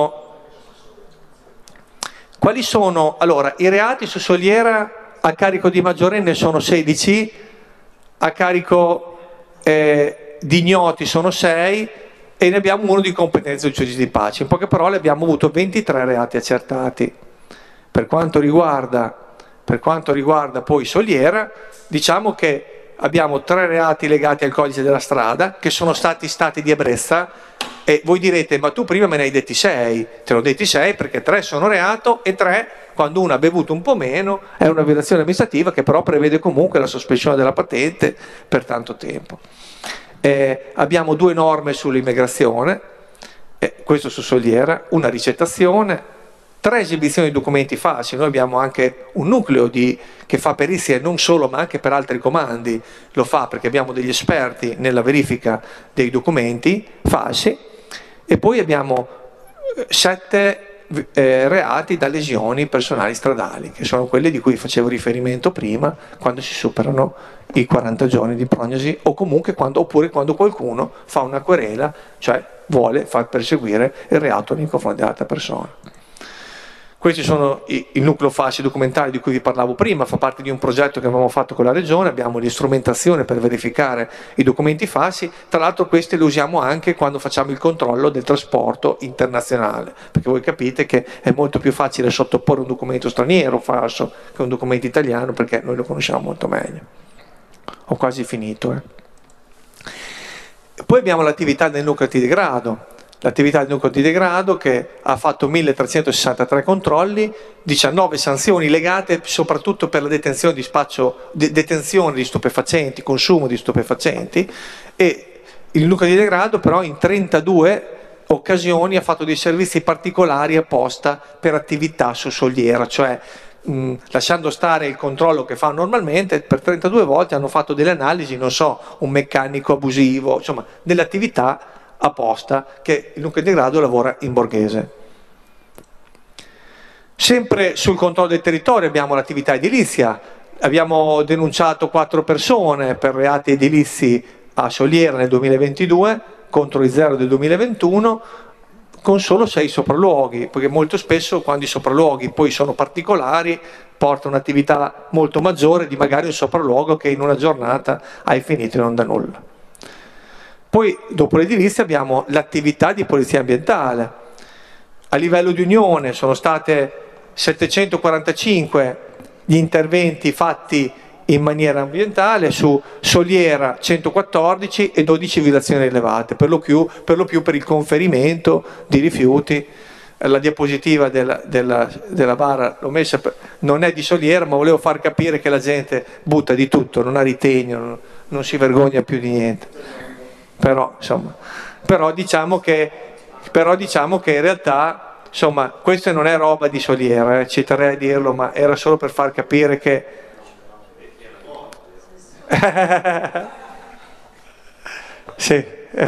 sono allora i reati su Soliera a carico di maggiorenne? Sono 16, a carico di ignoti sono 6 e ne abbiamo uno di competenza del giudice di pace. In poche parole abbiamo avuto 23 reati accertati. Per quanto riguarda poi Soliera, diciamo che abbiamo 3 reati legati al codice della strada che sono stati di ebbrezza, e voi direte ma tu prima me ne hai detti 6, te ne ho detti 6 perché 3 sono reato e 3 quando uno ha bevuto un po' meno è una violazione amministrativa che però prevede comunque la sospensione della patente per tanto tempo. Abbiamo 2 norme sull'immigrazione, questo su Soliera, una ricettazione, 3 esibizioni di documenti falsi. Noi abbiamo anche un nucleo che fa perizie non solo ma anche per altri comandi, lo fa perché abbiamo degli esperti nella verifica dei documenti falsi, e poi abbiamo 7 reati da lesioni personali stradali, che sono quelle di cui facevo riferimento prima, quando si superano i 40 giorni di prognosi o comunque oppure quando qualcuno fa una querela, cioè vuole far perseguire il reato nei confronti dell'altra persona. Questi sono il nucleo falsi documentali di cui vi parlavo prima, fa parte di un progetto che avevamo fatto con la Regione, abbiamo l'istrumentazione per verificare i documenti falsi, tra l'altro questi li usiamo anche quando facciamo il controllo del trasporto internazionale, perché voi capite che è molto più facile sottoporre un documento straniero falso che un documento italiano, perché noi lo conosciamo molto meglio. Ho quasi finito. Poi abbiamo l'attività del nucleo di degrado. L'attività del nucleo di degrado che ha fatto 1363 controlli, 19 sanzioni legate soprattutto per la detenzione di stupefacenti, consumo di stupefacenti, e il nucleo di degrado però in 32 occasioni ha fatto dei servizi particolari apposta per attività su Soliera, cioè lasciando stare il controllo che fa normalmente, per 32 volte hanno fatto delle analisi, non so, un meccanico abusivo, insomma delle attività apposta che il nucleo di degrado lavora in Borghese. Sempre sul controllo del territorio abbiamo l'attività edilizia, abbiamo denunciato 4 persone per reati edilizi a Soliera nel 2022 contro i 0 del 2021, con solo 6 sopralluoghi, perché molto spesso quando i sopralluoghi poi sono particolari porta un'attività molto maggiore di magari un sopralluogo che in una giornata hai finito e non dà nulla. Poi dopo l'edilizia abbiamo l'attività di polizia ambientale. A livello di Unione sono state 745 gli interventi fatti in maniera ambientale, su Soliera 114 e 12 violazioni elevate, per lo più per il conferimento di rifiuti. La diapositiva della bara l'ho messa, non è di Soliera, ma volevo far capire che la gente butta di tutto, non ha ritegno, non si vergogna più di niente. Però diciamo che in realtà insomma questa non è roba di Soliera, ci terrei a dirlo, ma era solo per far capire che sì.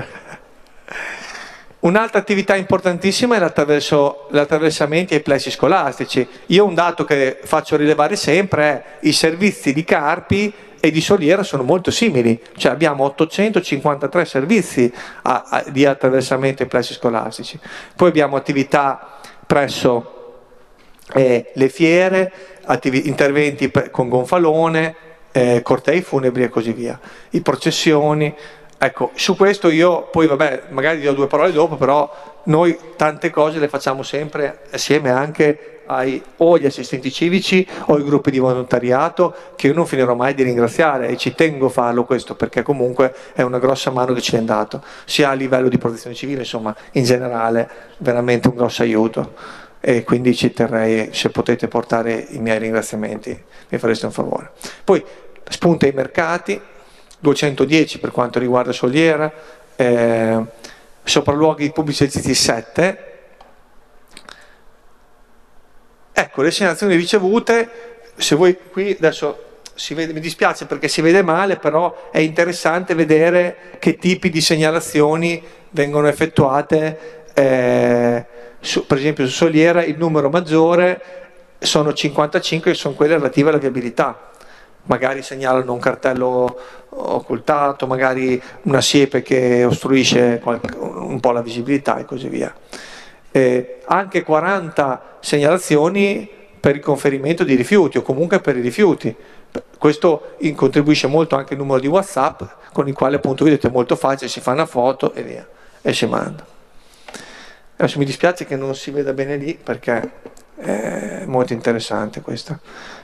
Un'altra attività importantissima è l'attraversamento ai plessi scolastici. Io un dato che faccio rilevare sempre è i servizi di Carpi e di Soliera sono molto simili, cioè abbiamo 853 servizi di attraversamento ai plessi scolastici. Poi abbiamo attività presso le fiere, interventi con gonfalone, cortei funebri e così via, i processioni. Ecco, su questo io poi vabbè, magari dirò 2 parole dopo, però noi tante cose le facciamo sempre assieme anche o agli assistenti civici o ai gruppi di volontariato, che io non finirò mai di ringraziare, e ci tengo a farlo questo perché comunque è una grossa mano che ci è dato, sia a livello di protezione civile, insomma in generale veramente un grosso aiuto, e quindi ci terrei, se potete portare i miei ringraziamenti mi fareste un favore. Poi spunta ai mercati. 210 per quanto riguarda Soliera, sopralluoghi pubblici esistiti 7. Ecco, le segnalazioni ricevute, se voi qui adesso si vede, mi dispiace perché si vede male, però è interessante vedere che tipi di segnalazioni vengono effettuate. Per esempio su Soliera il numero maggiore sono 55, che sono quelle relative alla viabilità. Magari segnalano un cartello occultato, magari una siepe che ostruisce un po' la visibilità e così via. Anche 40 segnalazioni per il conferimento di rifiuti o comunque per i rifiuti. Questo contribuisce molto anche il numero di WhatsApp, con il quale appunto vedete è molto facile, si fa una foto e via, e si manda. Adesso mi dispiace che non si veda bene lì perché è molto interessante questa.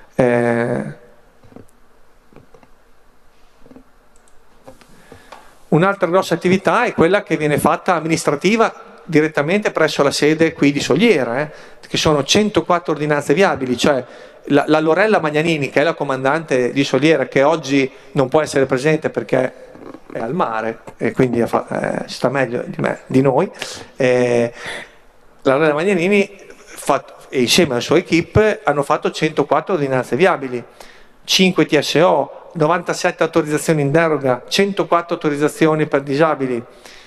Un'altra grossa attività è quella che viene fatta amministrativa direttamente presso la sede qui di Soliera, che sono 104 ordinanze viabili, cioè la Lorella Magnanini, che è la comandante di Soliera, che oggi non può essere presente perché è al mare e quindi sta meglio di noi, la Lorella Magnanini e insieme alla sua equipe hanno fatto 104 ordinanze viabili, 5 TSO, 97 autorizzazioni in deroga, 104 autorizzazioni per disabili,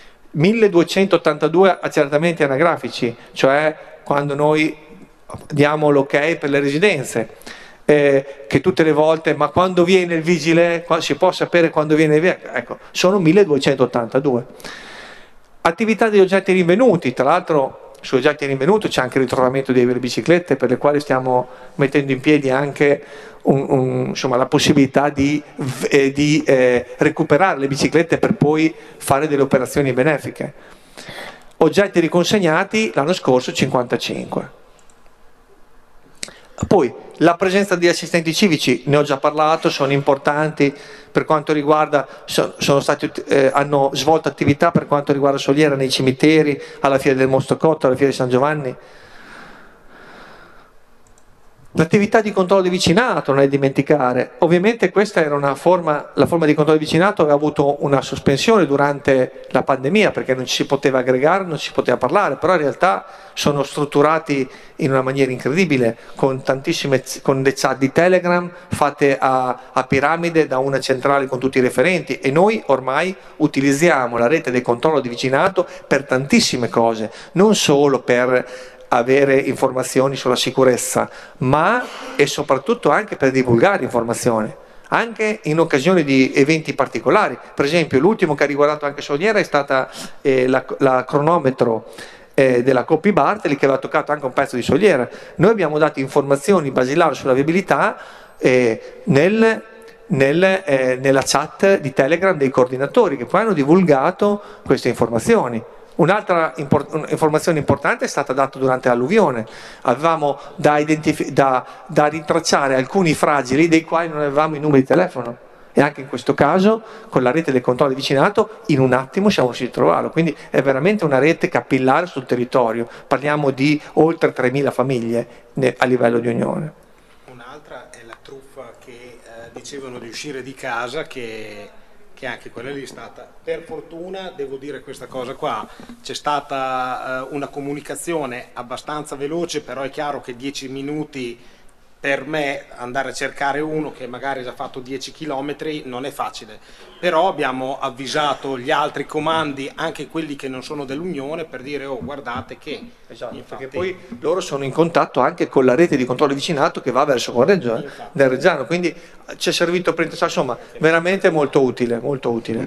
1282 accertamenti anagrafici, cioè quando noi diamo l'ok per le residenze, che tutte le volte, ma quando viene il vigile, si può sapere quando viene via, ecco, sono 1282. Attività degli oggetti rinvenuti, tra l'altro sugli oggetti rinvenuti c'è anche il ritrovamento delle biciclette, per le quali stiamo mettendo in piedi anche insomma, la possibilità di recuperare le biciclette per poi fare delle operazioni benefiche. Oggetti riconsegnati l'anno scorso 55. Poi la presenza di assistenti civici, ne ho già parlato, sono importanti per quanto riguarda, hanno svolto attività per quanto riguarda Soliera nei cimiteri, alla Fiera del Mostocotto, alla Fiera di San Giovanni. L'attività di controllo di vicinato, non è dimenticare, ovviamente questa era la forma di controllo di vicinato aveva avuto una sospensione durante la pandemia perché non ci si poteva aggregare, non si poteva parlare, però in realtà sono strutturati in una maniera incredibile con le chat di Telegram fatte a piramide da una centrale con tutti i referenti, e noi ormai utilizziamo la rete del controllo di vicinato per tantissime cose, non solo per avere informazioni sulla sicurezza, ma e soprattutto anche per divulgare informazioni, anche in occasione di eventi particolari. Per esempio l'ultimo che ha riguardato anche Soliera è stata la cronometro della Coppi Bartoli, che aveva toccato anche un pezzo di Soliera. Noi abbiamo dato informazioni basilari sulla viabilità nella chat di Telegram dei coordinatori, che poi hanno divulgato queste informazioni. Un'altra informazione importante è stata data durante l'alluvione. Avevamo da rintracciare alcuni fragili dei quali non avevamo i numeri di telefono, e anche in questo caso con la rete del controllo di vicinato in un attimo siamo riusciti a trovarlo, quindi è veramente una rete capillare sul territorio, parliamo di oltre 3.000 famiglie a livello di Unione. Un'altra è la truffa che dicevano di uscire di casa, che anche quella lì è stata, per fortuna devo dire questa cosa qua, c'è stata una comunicazione abbastanza veloce, però è chiaro che 10 minuti per me andare a cercare uno che magari ha già fatto 10 km non è facile, però abbiamo avvisato gli altri comandi, anche quelli che non sono dell'Unione, per dire oh guardate che... Esatto, infatti, perché poi loro sono in contatto anche con la rete di controllo vicinato che va verso Correggio, del Reggiano, quindi ci è servito per insomma veramente molto utile, molto utile.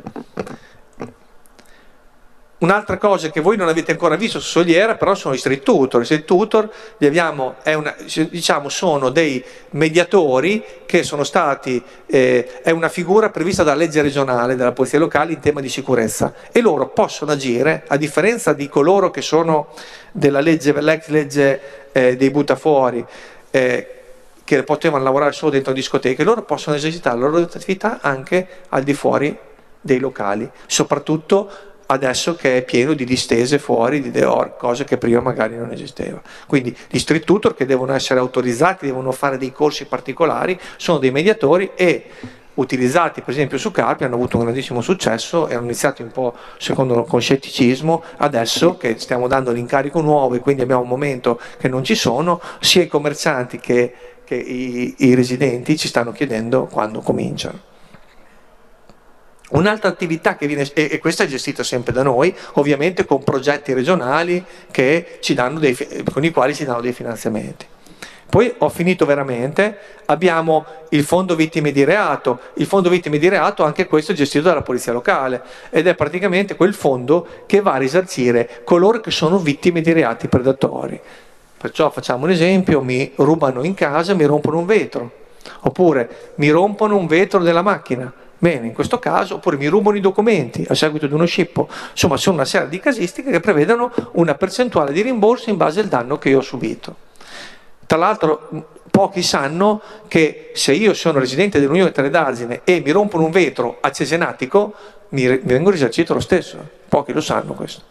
Un'altra cosa che voi non avete ancora visto su Soliera però sono i street tutor. I street tutor li abbiamo, sono dei mediatori che sono stati, è una figura prevista dalla legge regionale della polizia locale in tema di sicurezza, e loro possono agire, a differenza di coloro che sono della legge, l'ex legge dei buttafuori, che potevano lavorare solo dentro discoteche, loro possono esercitare la loro attività anche al di fuori dei locali, soprattutto adesso che è pieno di distese fuori, di dehors, cose che prima magari non esisteva. Quindi gli street tutor, che devono essere autorizzati, devono fare dei corsi particolari, sono dei mediatori, e utilizzati per esempio su Carpi hanno avuto un grandissimo successo e hanno iniziato un po' secondo con scetticismo. Adesso che stiamo dando l'incarico nuovo e quindi abbiamo un momento che non ci sono, sia i commercianti che i residenti ci stanno chiedendo quando cominciano. Un'altra attività che viene, e questa è gestita sempre da noi, ovviamente con progetti regionali che con i quali ci danno dei finanziamenti. Poi ho finito veramente, abbiamo il fondo vittime di reato. Il fondo vittime di reato, anche questo è gestito dalla polizia locale ed è praticamente quel fondo che va a risarcire coloro che sono vittime di reati predatori. Perciò facciamo un esempio: mi rubano in casa, mi rompono un vetro, oppure mi rompono un vetro della macchina. Bene, in questo caso, oppure mi rubano i documenti a seguito di uno scippo. Insomma, sono una serie di casistiche che prevedono una percentuale di rimborso in base al danno che io ho subito. Tra l'altro, pochi sanno che se io sono residente dell'Unione Teledargine e mi rompono un vetro a Cesenatico, mi vengo risarcito lo stesso. Pochi lo sanno questo.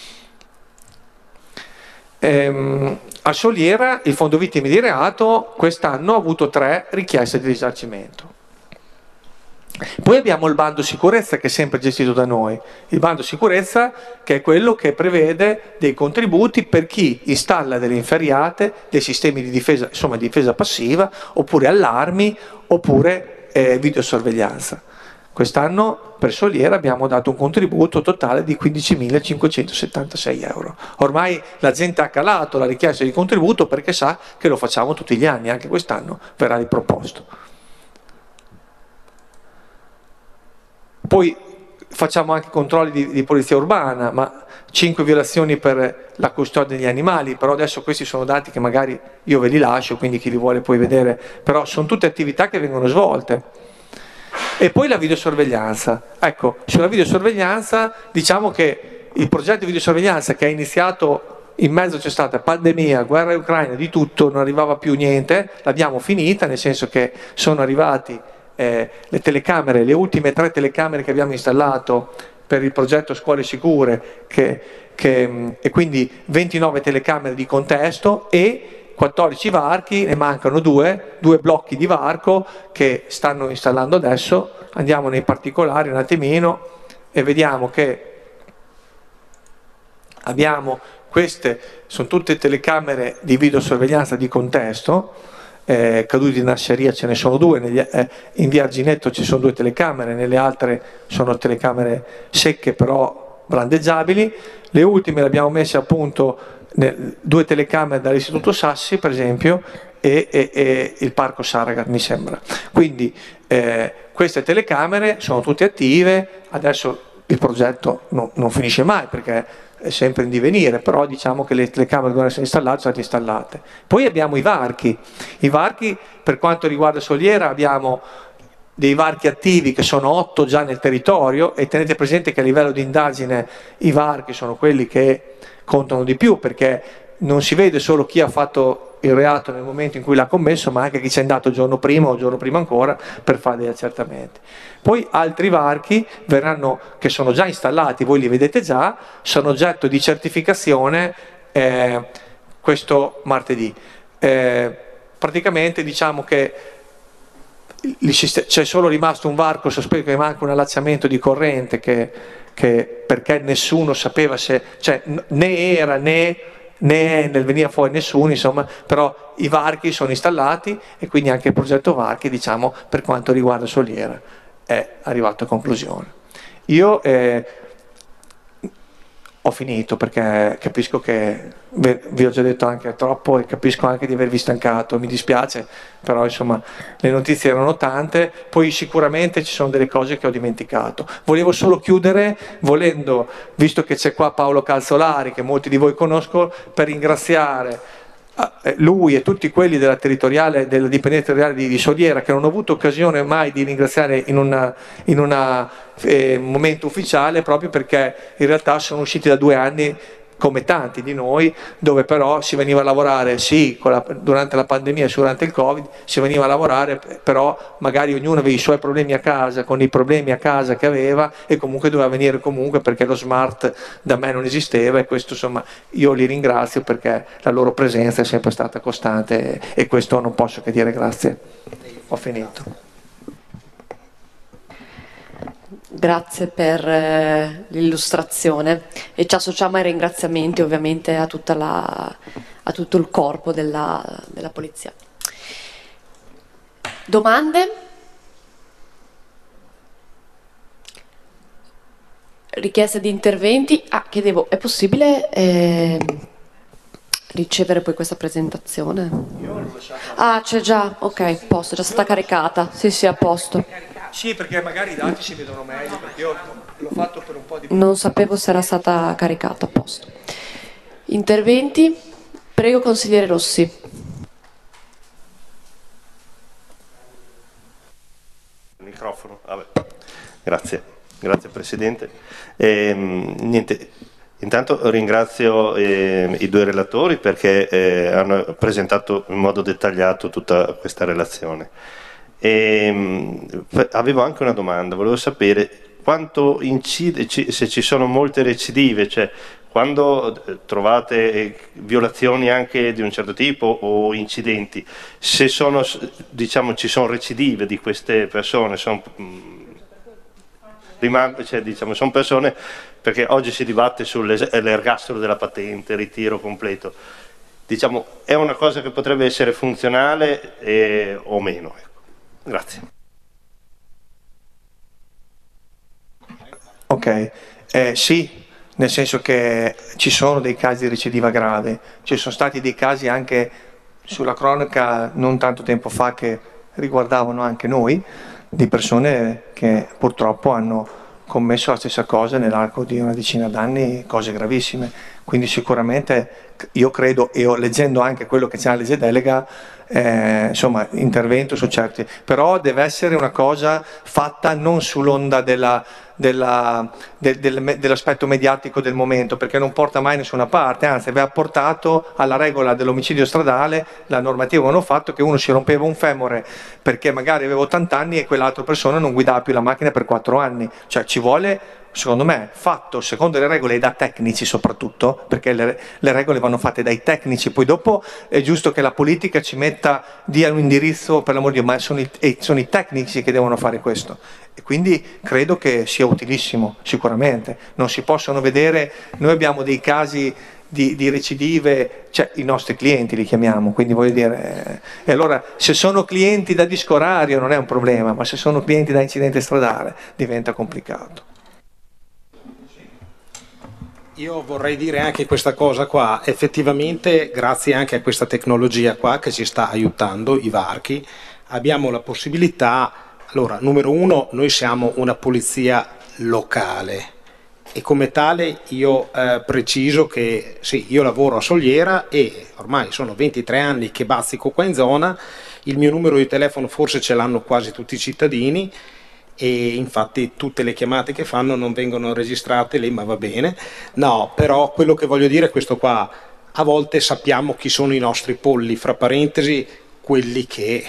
A Soliera, il fondo vittime di reato, quest'anno ha avuto 3 richieste di risarcimento. Poi abbiamo il bando sicurezza, che è sempre gestito da noi. Il bando sicurezza, che è quello che prevede dei contributi per chi installa delle inferriate, dei sistemi di difesa, insomma difesa passiva, oppure allarmi, oppure videosorveglianza. Quest'anno per Soliera abbiamo dato un contributo totale di 15.576 euro. Ormai la gente ha calato la richiesta di contributo perché sa che lo facciamo tutti gli anni, anche quest'anno verrà riproposto. Poi facciamo anche controlli di polizia urbana, ma 5 violazioni per la custodia degli animali, però adesso questi sono dati che magari io ve li lascio, quindi chi li vuole poi vedere, però sono tutte attività che vengono svolte. E poi la videosorveglianza. Ecco, sulla videosorveglianza diciamo che il progetto di videosorveglianza che è iniziato, in mezzo c'è stata pandemia, guerra in Ucraina, di tutto, non arrivava più niente, l'abbiamo finita, nel senso che sono arrivati le telecamere, le ultime 3 telecamere che abbiamo installato per il progetto Scuole Sicure, e quindi 29 telecamere di contesto e 14 varchi, ne mancano 2 blocchi di varco che stanno installando adesso. Andiamo nei particolari un attimino e vediamo che abbiamo queste, sono tutte telecamere di videosorveglianza di contesto. Caduti di Nasceria ce ne sono 2, in via Arginetto ci sono 2 telecamere, nelle altre sono telecamere secche però brandeggiabili. Le ultime le abbiamo messe appunto 2 telecamere dall'Istituto Sassi per esempio e il Parco Saragat mi sembra. Quindi queste telecamere sono tutte attive, adesso il progetto non finisce mai perché è sempre in divenire, però diciamo che le telecamere devono essere installate, sono state installate. Poi abbiamo i varchi, per quanto riguarda Soliera abbiamo dei varchi attivi che sono 8 già nel territorio, e tenete presente che a livello di indagine i varchi sono quelli che contano di più, perché non si vede solo chi ha fatto il reato nel momento in cui l'ha commesso, ma anche chi ci è andato il giorno prima o il giorno prima ancora per fare degli accertamenti. Poi altri varchi verranno, che sono già installati, voi li vedete già, sono oggetto di certificazione questo martedì. Praticamente diciamo che c'è solo rimasto un varco sospeso che manca un allacciamento di corrente perché nessuno sapeva se, cioè né era né nel venire fuori nessuno, insomma, però i varchi sono installati e quindi anche il progetto varchi, diciamo, per quanto riguarda Soliera è arrivato a conclusione. Io ho finito perché capisco che vi ho già detto anche troppo e capisco anche di avervi stancato, mi dispiace, però insomma le notizie erano tante, poi sicuramente ci sono delle cose che ho dimenticato. Volevo solo chiudere volendo, visto che c'è qua Paolo Calzolari, che molti di voi conosco, per ringraziare lui e tutti quelli della dipendenza territoriale di Soliera, che non ho avuto occasione mai di ringraziare in un momento ufficiale, proprio perché in realtà sono usciti da 2 anni come tanti di noi, dove però si veniva a lavorare, sì, durante la pandemia, durante il Covid, si veniva a lavorare, però magari ognuno aveva i suoi problemi a casa, con i problemi a casa che aveva, e comunque doveva venire comunque perché lo smart da me non esisteva, e questo insomma io li ringrazio perché la loro presenza è sempre stata costante, e questo non posso che dire grazie. Ho finito. Grazie per l'illustrazione e ci associamo ai ringraziamenti ovviamente a tutto il corpo della polizia. Domande? Richieste di interventi? Chiedevo, è possibile ricevere poi questa presentazione? C'è già, ok, posto, è già stata caricata. Sì, a posto. Sì, perché magari i dati si vedono meglio, perché io l'ho fatto per un po' di... Non sapevo se era stata caricata, a posto. Interventi? Prego, consigliere Rossi. Microfono. Grazie Presidente. Niente, intanto ringrazio i due relatori perché hanno presentato in modo dettagliato tutta questa relazione. Avevo anche una domanda, volevo sapere quanto incide, se ci sono molte recidive, cioè quando trovate violazioni anche di un certo tipo o incidenti, se sono, diciamo, ci sono recidive di queste persone, sono persone, perché oggi si dibatte sull'ergastolo della patente, ritiro completo, diciamo, è una cosa che potrebbe essere funzionale o meno. Grazie. Ok, sì, nel senso che ci sono dei casi di recidiva grave, ci sono stati dei casi anche sulla cronaca non tanto tempo fa che riguardavano anche noi, di persone che purtroppo hanno commesso la stessa cosa nell'arco di una decina d'anni, cose gravissime. Quindi sicuramente io credo, e leggendo anche quello che c'è nella legge delega, insomma, intervento su certi, però deve essere una cosa fatta non sull'onda dell'aspetto mediatico del momento, perché non porta mai nessuna parte, anzi aveva portato alla regola dell'omicidio stradale, la normativa avevano fatto che uno si rompeva un femore perché magari aveva 80 anni e quell'altra persona non guidava più la macchina per 4 anni, cioè ci vuole, secondo me, fatto secondo le regole e da tecnici soprattutto, perché le regole vanno fatte dai tecnici, poi dopo è giusto che la politica ci dia un indirizzo, per l'amor di Dio, ma sono i tecnici che devono fare questo. E quindi credo che sia utilissimo, sicuramente. Non si possono vedere, noi abbiamo dei casi di recidive, cioè i nostri clienti li chiamiamo, quindi voglio dire, e allora se sono clienti da disco orario non è un problema, ma se sono clienti da incidente stradale diventa complicato. Io vorrei dire anche questa cosa qua, effettivamente grazie anche a questa tecnologia qua che ci sta aiutando, i varchi, abbiamo la possibilità, allora numero uno, noi siamo una polizia locale e come tale io preciso che sì, io lavoro a Soliera e ormai sono 23 anni che bazzico qua in zona, il mio numero di telefono forse ce l'hanno quasi tutti i cittadini, e infatti tutte le chiamate che fanno non vengono registrate lì, ma va bene. No, però quello che voglio dire è questo qua: a volte sappiamo chi sono i nostri polli, fra parentesi quelli che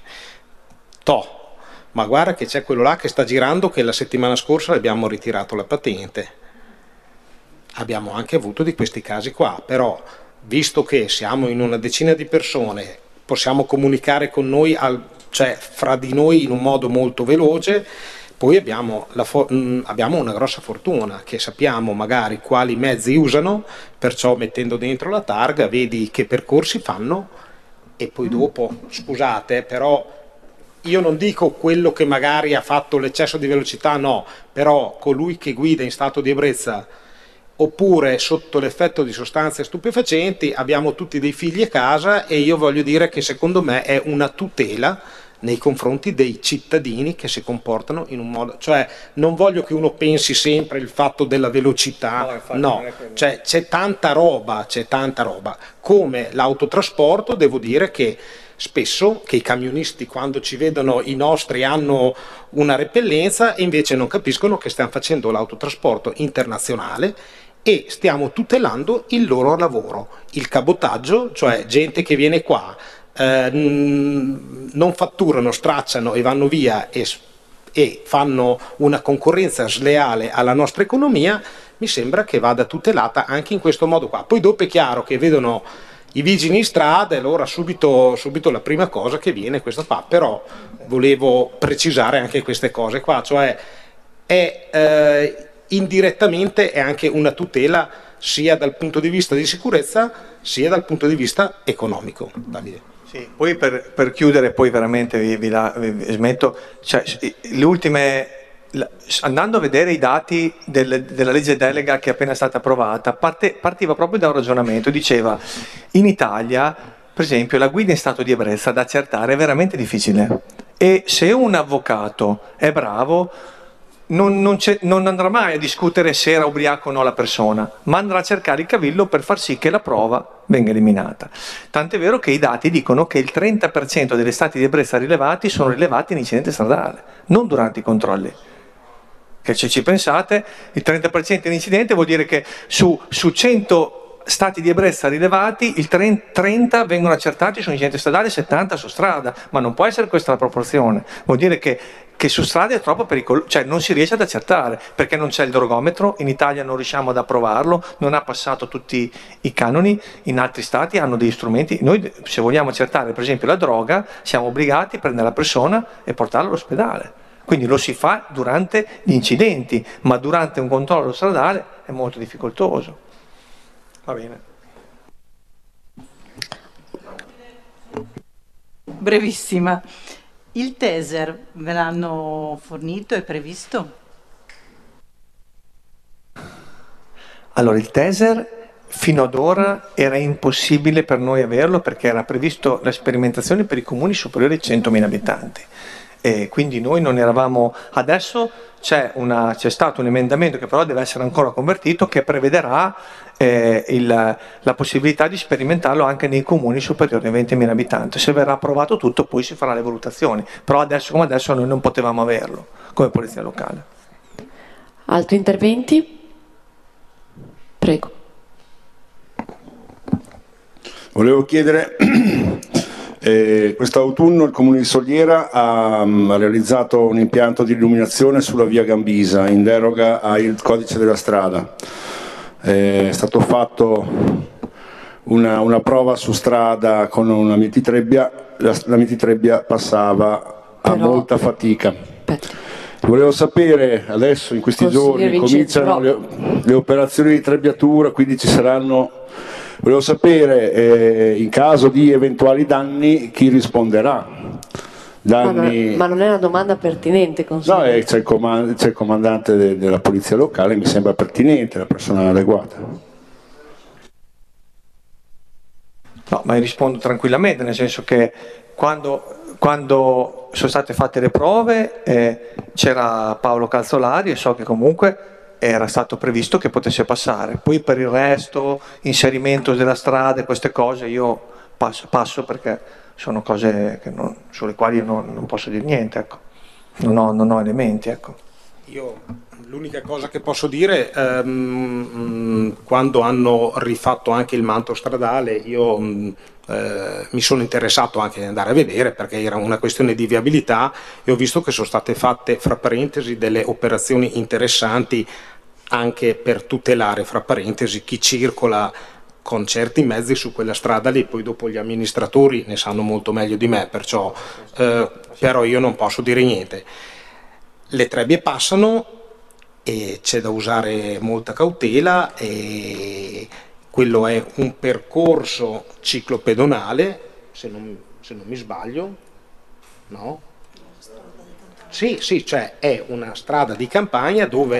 ma guarda che c'è quello là che sta girando che la settimana scorsa le abbiamo ritirato la patente. Abbiamo anche avuto di questi casi qua, però visto che siamo in una decina di persone, possiamo comunicare con noi cioè fra di noi in un modo molto veloce, poi abbiamo una grossa fortuna che sappiamo magari quali mezzi usano, perciò mettendo dentro la targa vedi che percorsi fanno e poi dopo, scusate, però io non dico quello che magari ha fatto l'eccesso di velocità, no, però colui che guida in stato di ebbrezza oppure sotto l'effetto di sostanze stupefacenti, abbiamo tutti dei figli a casa e io voglio dire che secondo me è una tutela nei confronti dei cittadini che si comportano in un modo, cioè non voglio che uno pensi sempre il fatto della velocità, no, cioè c'è tanta roba, come l'autotrasporto. Devo dire che spesso che i camionisti quando ci vedono i nostri hanno una repellenza e invece non capiscono che stiamo facendo l'autotrasporto internazionale e stiamo tutelando il loro lavoro, il cabotaggio, cioè gente che viene qua, non fatturano, stracciano e vanno via e fanno una concorrenza sleale alla nostra economia. Mi sembra che vada tutelata anche in questo modo qua. Poi dopo è chiaro che vedono i vigili in strada e allora subito la prima cosa che viene è questa qua, però volevo precisare anche queste cose qua, cioè indirettamente è anche una tutela sia dal punto di vista di sicurezza sia dal punto di vista economico. Davide. Sì, poi per chiudere, poi veramente vi smetto, cioè, le ultime, andando a vedere i dati della legge delega che è appena stata approvata, partiva proprio da un ragionamento, diceva in Italia, per esempio, la guida in stato di ebbrezza da accertare è veramente difficile e se un avvocato è bravo non andrà mai a discutere se era ubriaco o no la persona, ma andrà a cercare il cavillo per far sì che la prova venga eliminata. Tant'è vero che i dati dicono che il 30% degli stati di ebbrezza rilevati sono rilevati in incidente stradale, non durante i controlli. Che se ci pensate, il 30% in incidente vuol dire che su 100 stati di ebbrezza rilevati, il 30 vengono accertati su incidente stradale, 70 su strada, ma non può essere questa la proporzione. Vuol dire che su strada è troppo pericoloso, cioè non si riesce ad accertare, perché non c'è il drogometro, in Italia non riusciamo ad approvarlo, non ha passato tutti i canoni, in altri stati hanno degli strumenti, noi se vogliamo accertare per esempio la droga, siamo obbligati a prendere la persona e portarla all'ospedale. Quindi lo si fa durante gli incidenti, ma durante un controllo stradale è molto difficoltoso. Va bene. Brevissima. Il taser ve l'hanno fornito? È previsto? Allora, il taser fino ad ora era impossibile per noi averlo perché era previsto la sperimentazione per i comuni superiori ai 100.000 abitanti. E quindi noi non eravamo. Adesso c'è stato un emendamento che però deve essere ancora convertito che prevederà la possibilità di sperimentarlo anche nei comuni superiori ai 20.000 abitanti. Se verrà approvato tutto poi si farà le valutazioni, però adesso come adesso noi non potevamo averlo come polizia locale. Altri interventi? Prego. Volevo chiedere, quest'autunno il Comune di Soliera ha realizzato un impianto di illuminazione sulla via Gambisa in deroga al codice della strada. È stato fatto una prova su strada con una mititrebbia, la mititrebbia passava a molta fatica. Volevo sapere, adesso in questi giorni cominciano le operazioni di trebbiatura, quindi ci saranno. Volevo sapere, in caso di eventuali danni, chi risponderà. Ma non è una domanda pertinente, consigliere. No, c'è il comandante della polizia locale, mi sembra pertinente, la persona adeguata. No, ma rispondo tranquillamente, nel senso che quando sono state fatte le prove c'era Paolo Calzolari e so che comunque era stato previsto che potesse passare. Poi per il resto, inserimento della strada e queste cose io passo perché sono cose sulle quali non posso dire niente, ecco. Non ho elementi, ecco. Io l'unica cosa che posso dire, quando hanno rifatto anche il manto stradale, io mi sono interessato anche ad andare a vedere perché era una questione di viabilità e ho visto che sono state fatte, fra parentesi, delle operazioni interessanti anche per tutelare, fra parentesi, chi circola con certi mezzi su quella strada lì. Poi dopo gli amministratori ne sanno molto meglio di me, perciò però io non posso dire niente. Le trebbie passano e c'è da usare molta cautela e quello è un percorso ciclopedonale, se non mi sbaglio, no? Sì, cioè è una strada di campagna dove,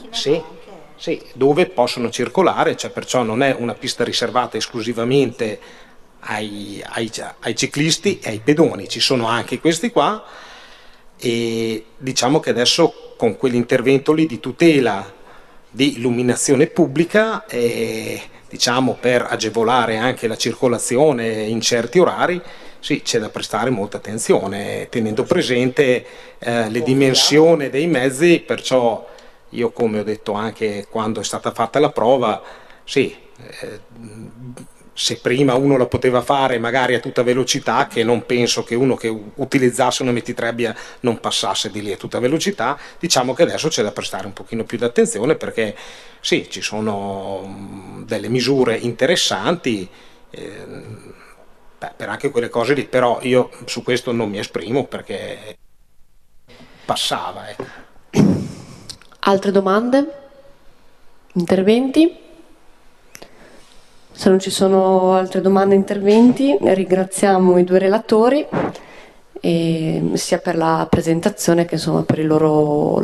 dove possono circolare, cioè perciò non è una pista riservata esclusivamente ai ciclisti e ai pedoni, ci sono anche questi qua e diciamo che adesso con quell'intervento lì di tutela di illuminazione pubblica diciamo per agevolare anche la circolazione in certi orari, sì, c'è da prestare molta attenzione tenendo presente le dimensioni dei mezzi, perciò io, come ho detto anche quando è stata fatta la prova, sì, se prima uno la poteva fare magari a tutta velocità, che non penso che uno che utilizzasse una mititrebbia non passasse di lì a tutta velocità, diciamo che adesso c'è da prestare un pochino più di attenzione perché sì, ci sono delle misure interessanti per anche quelle cose lì, però io su questo non mi esprimo perché passava. Altre domande? Interventi? Se non ci sono altre domande e interventi, ringraziamo i due relatori sia per la presentazione che insomma per il loro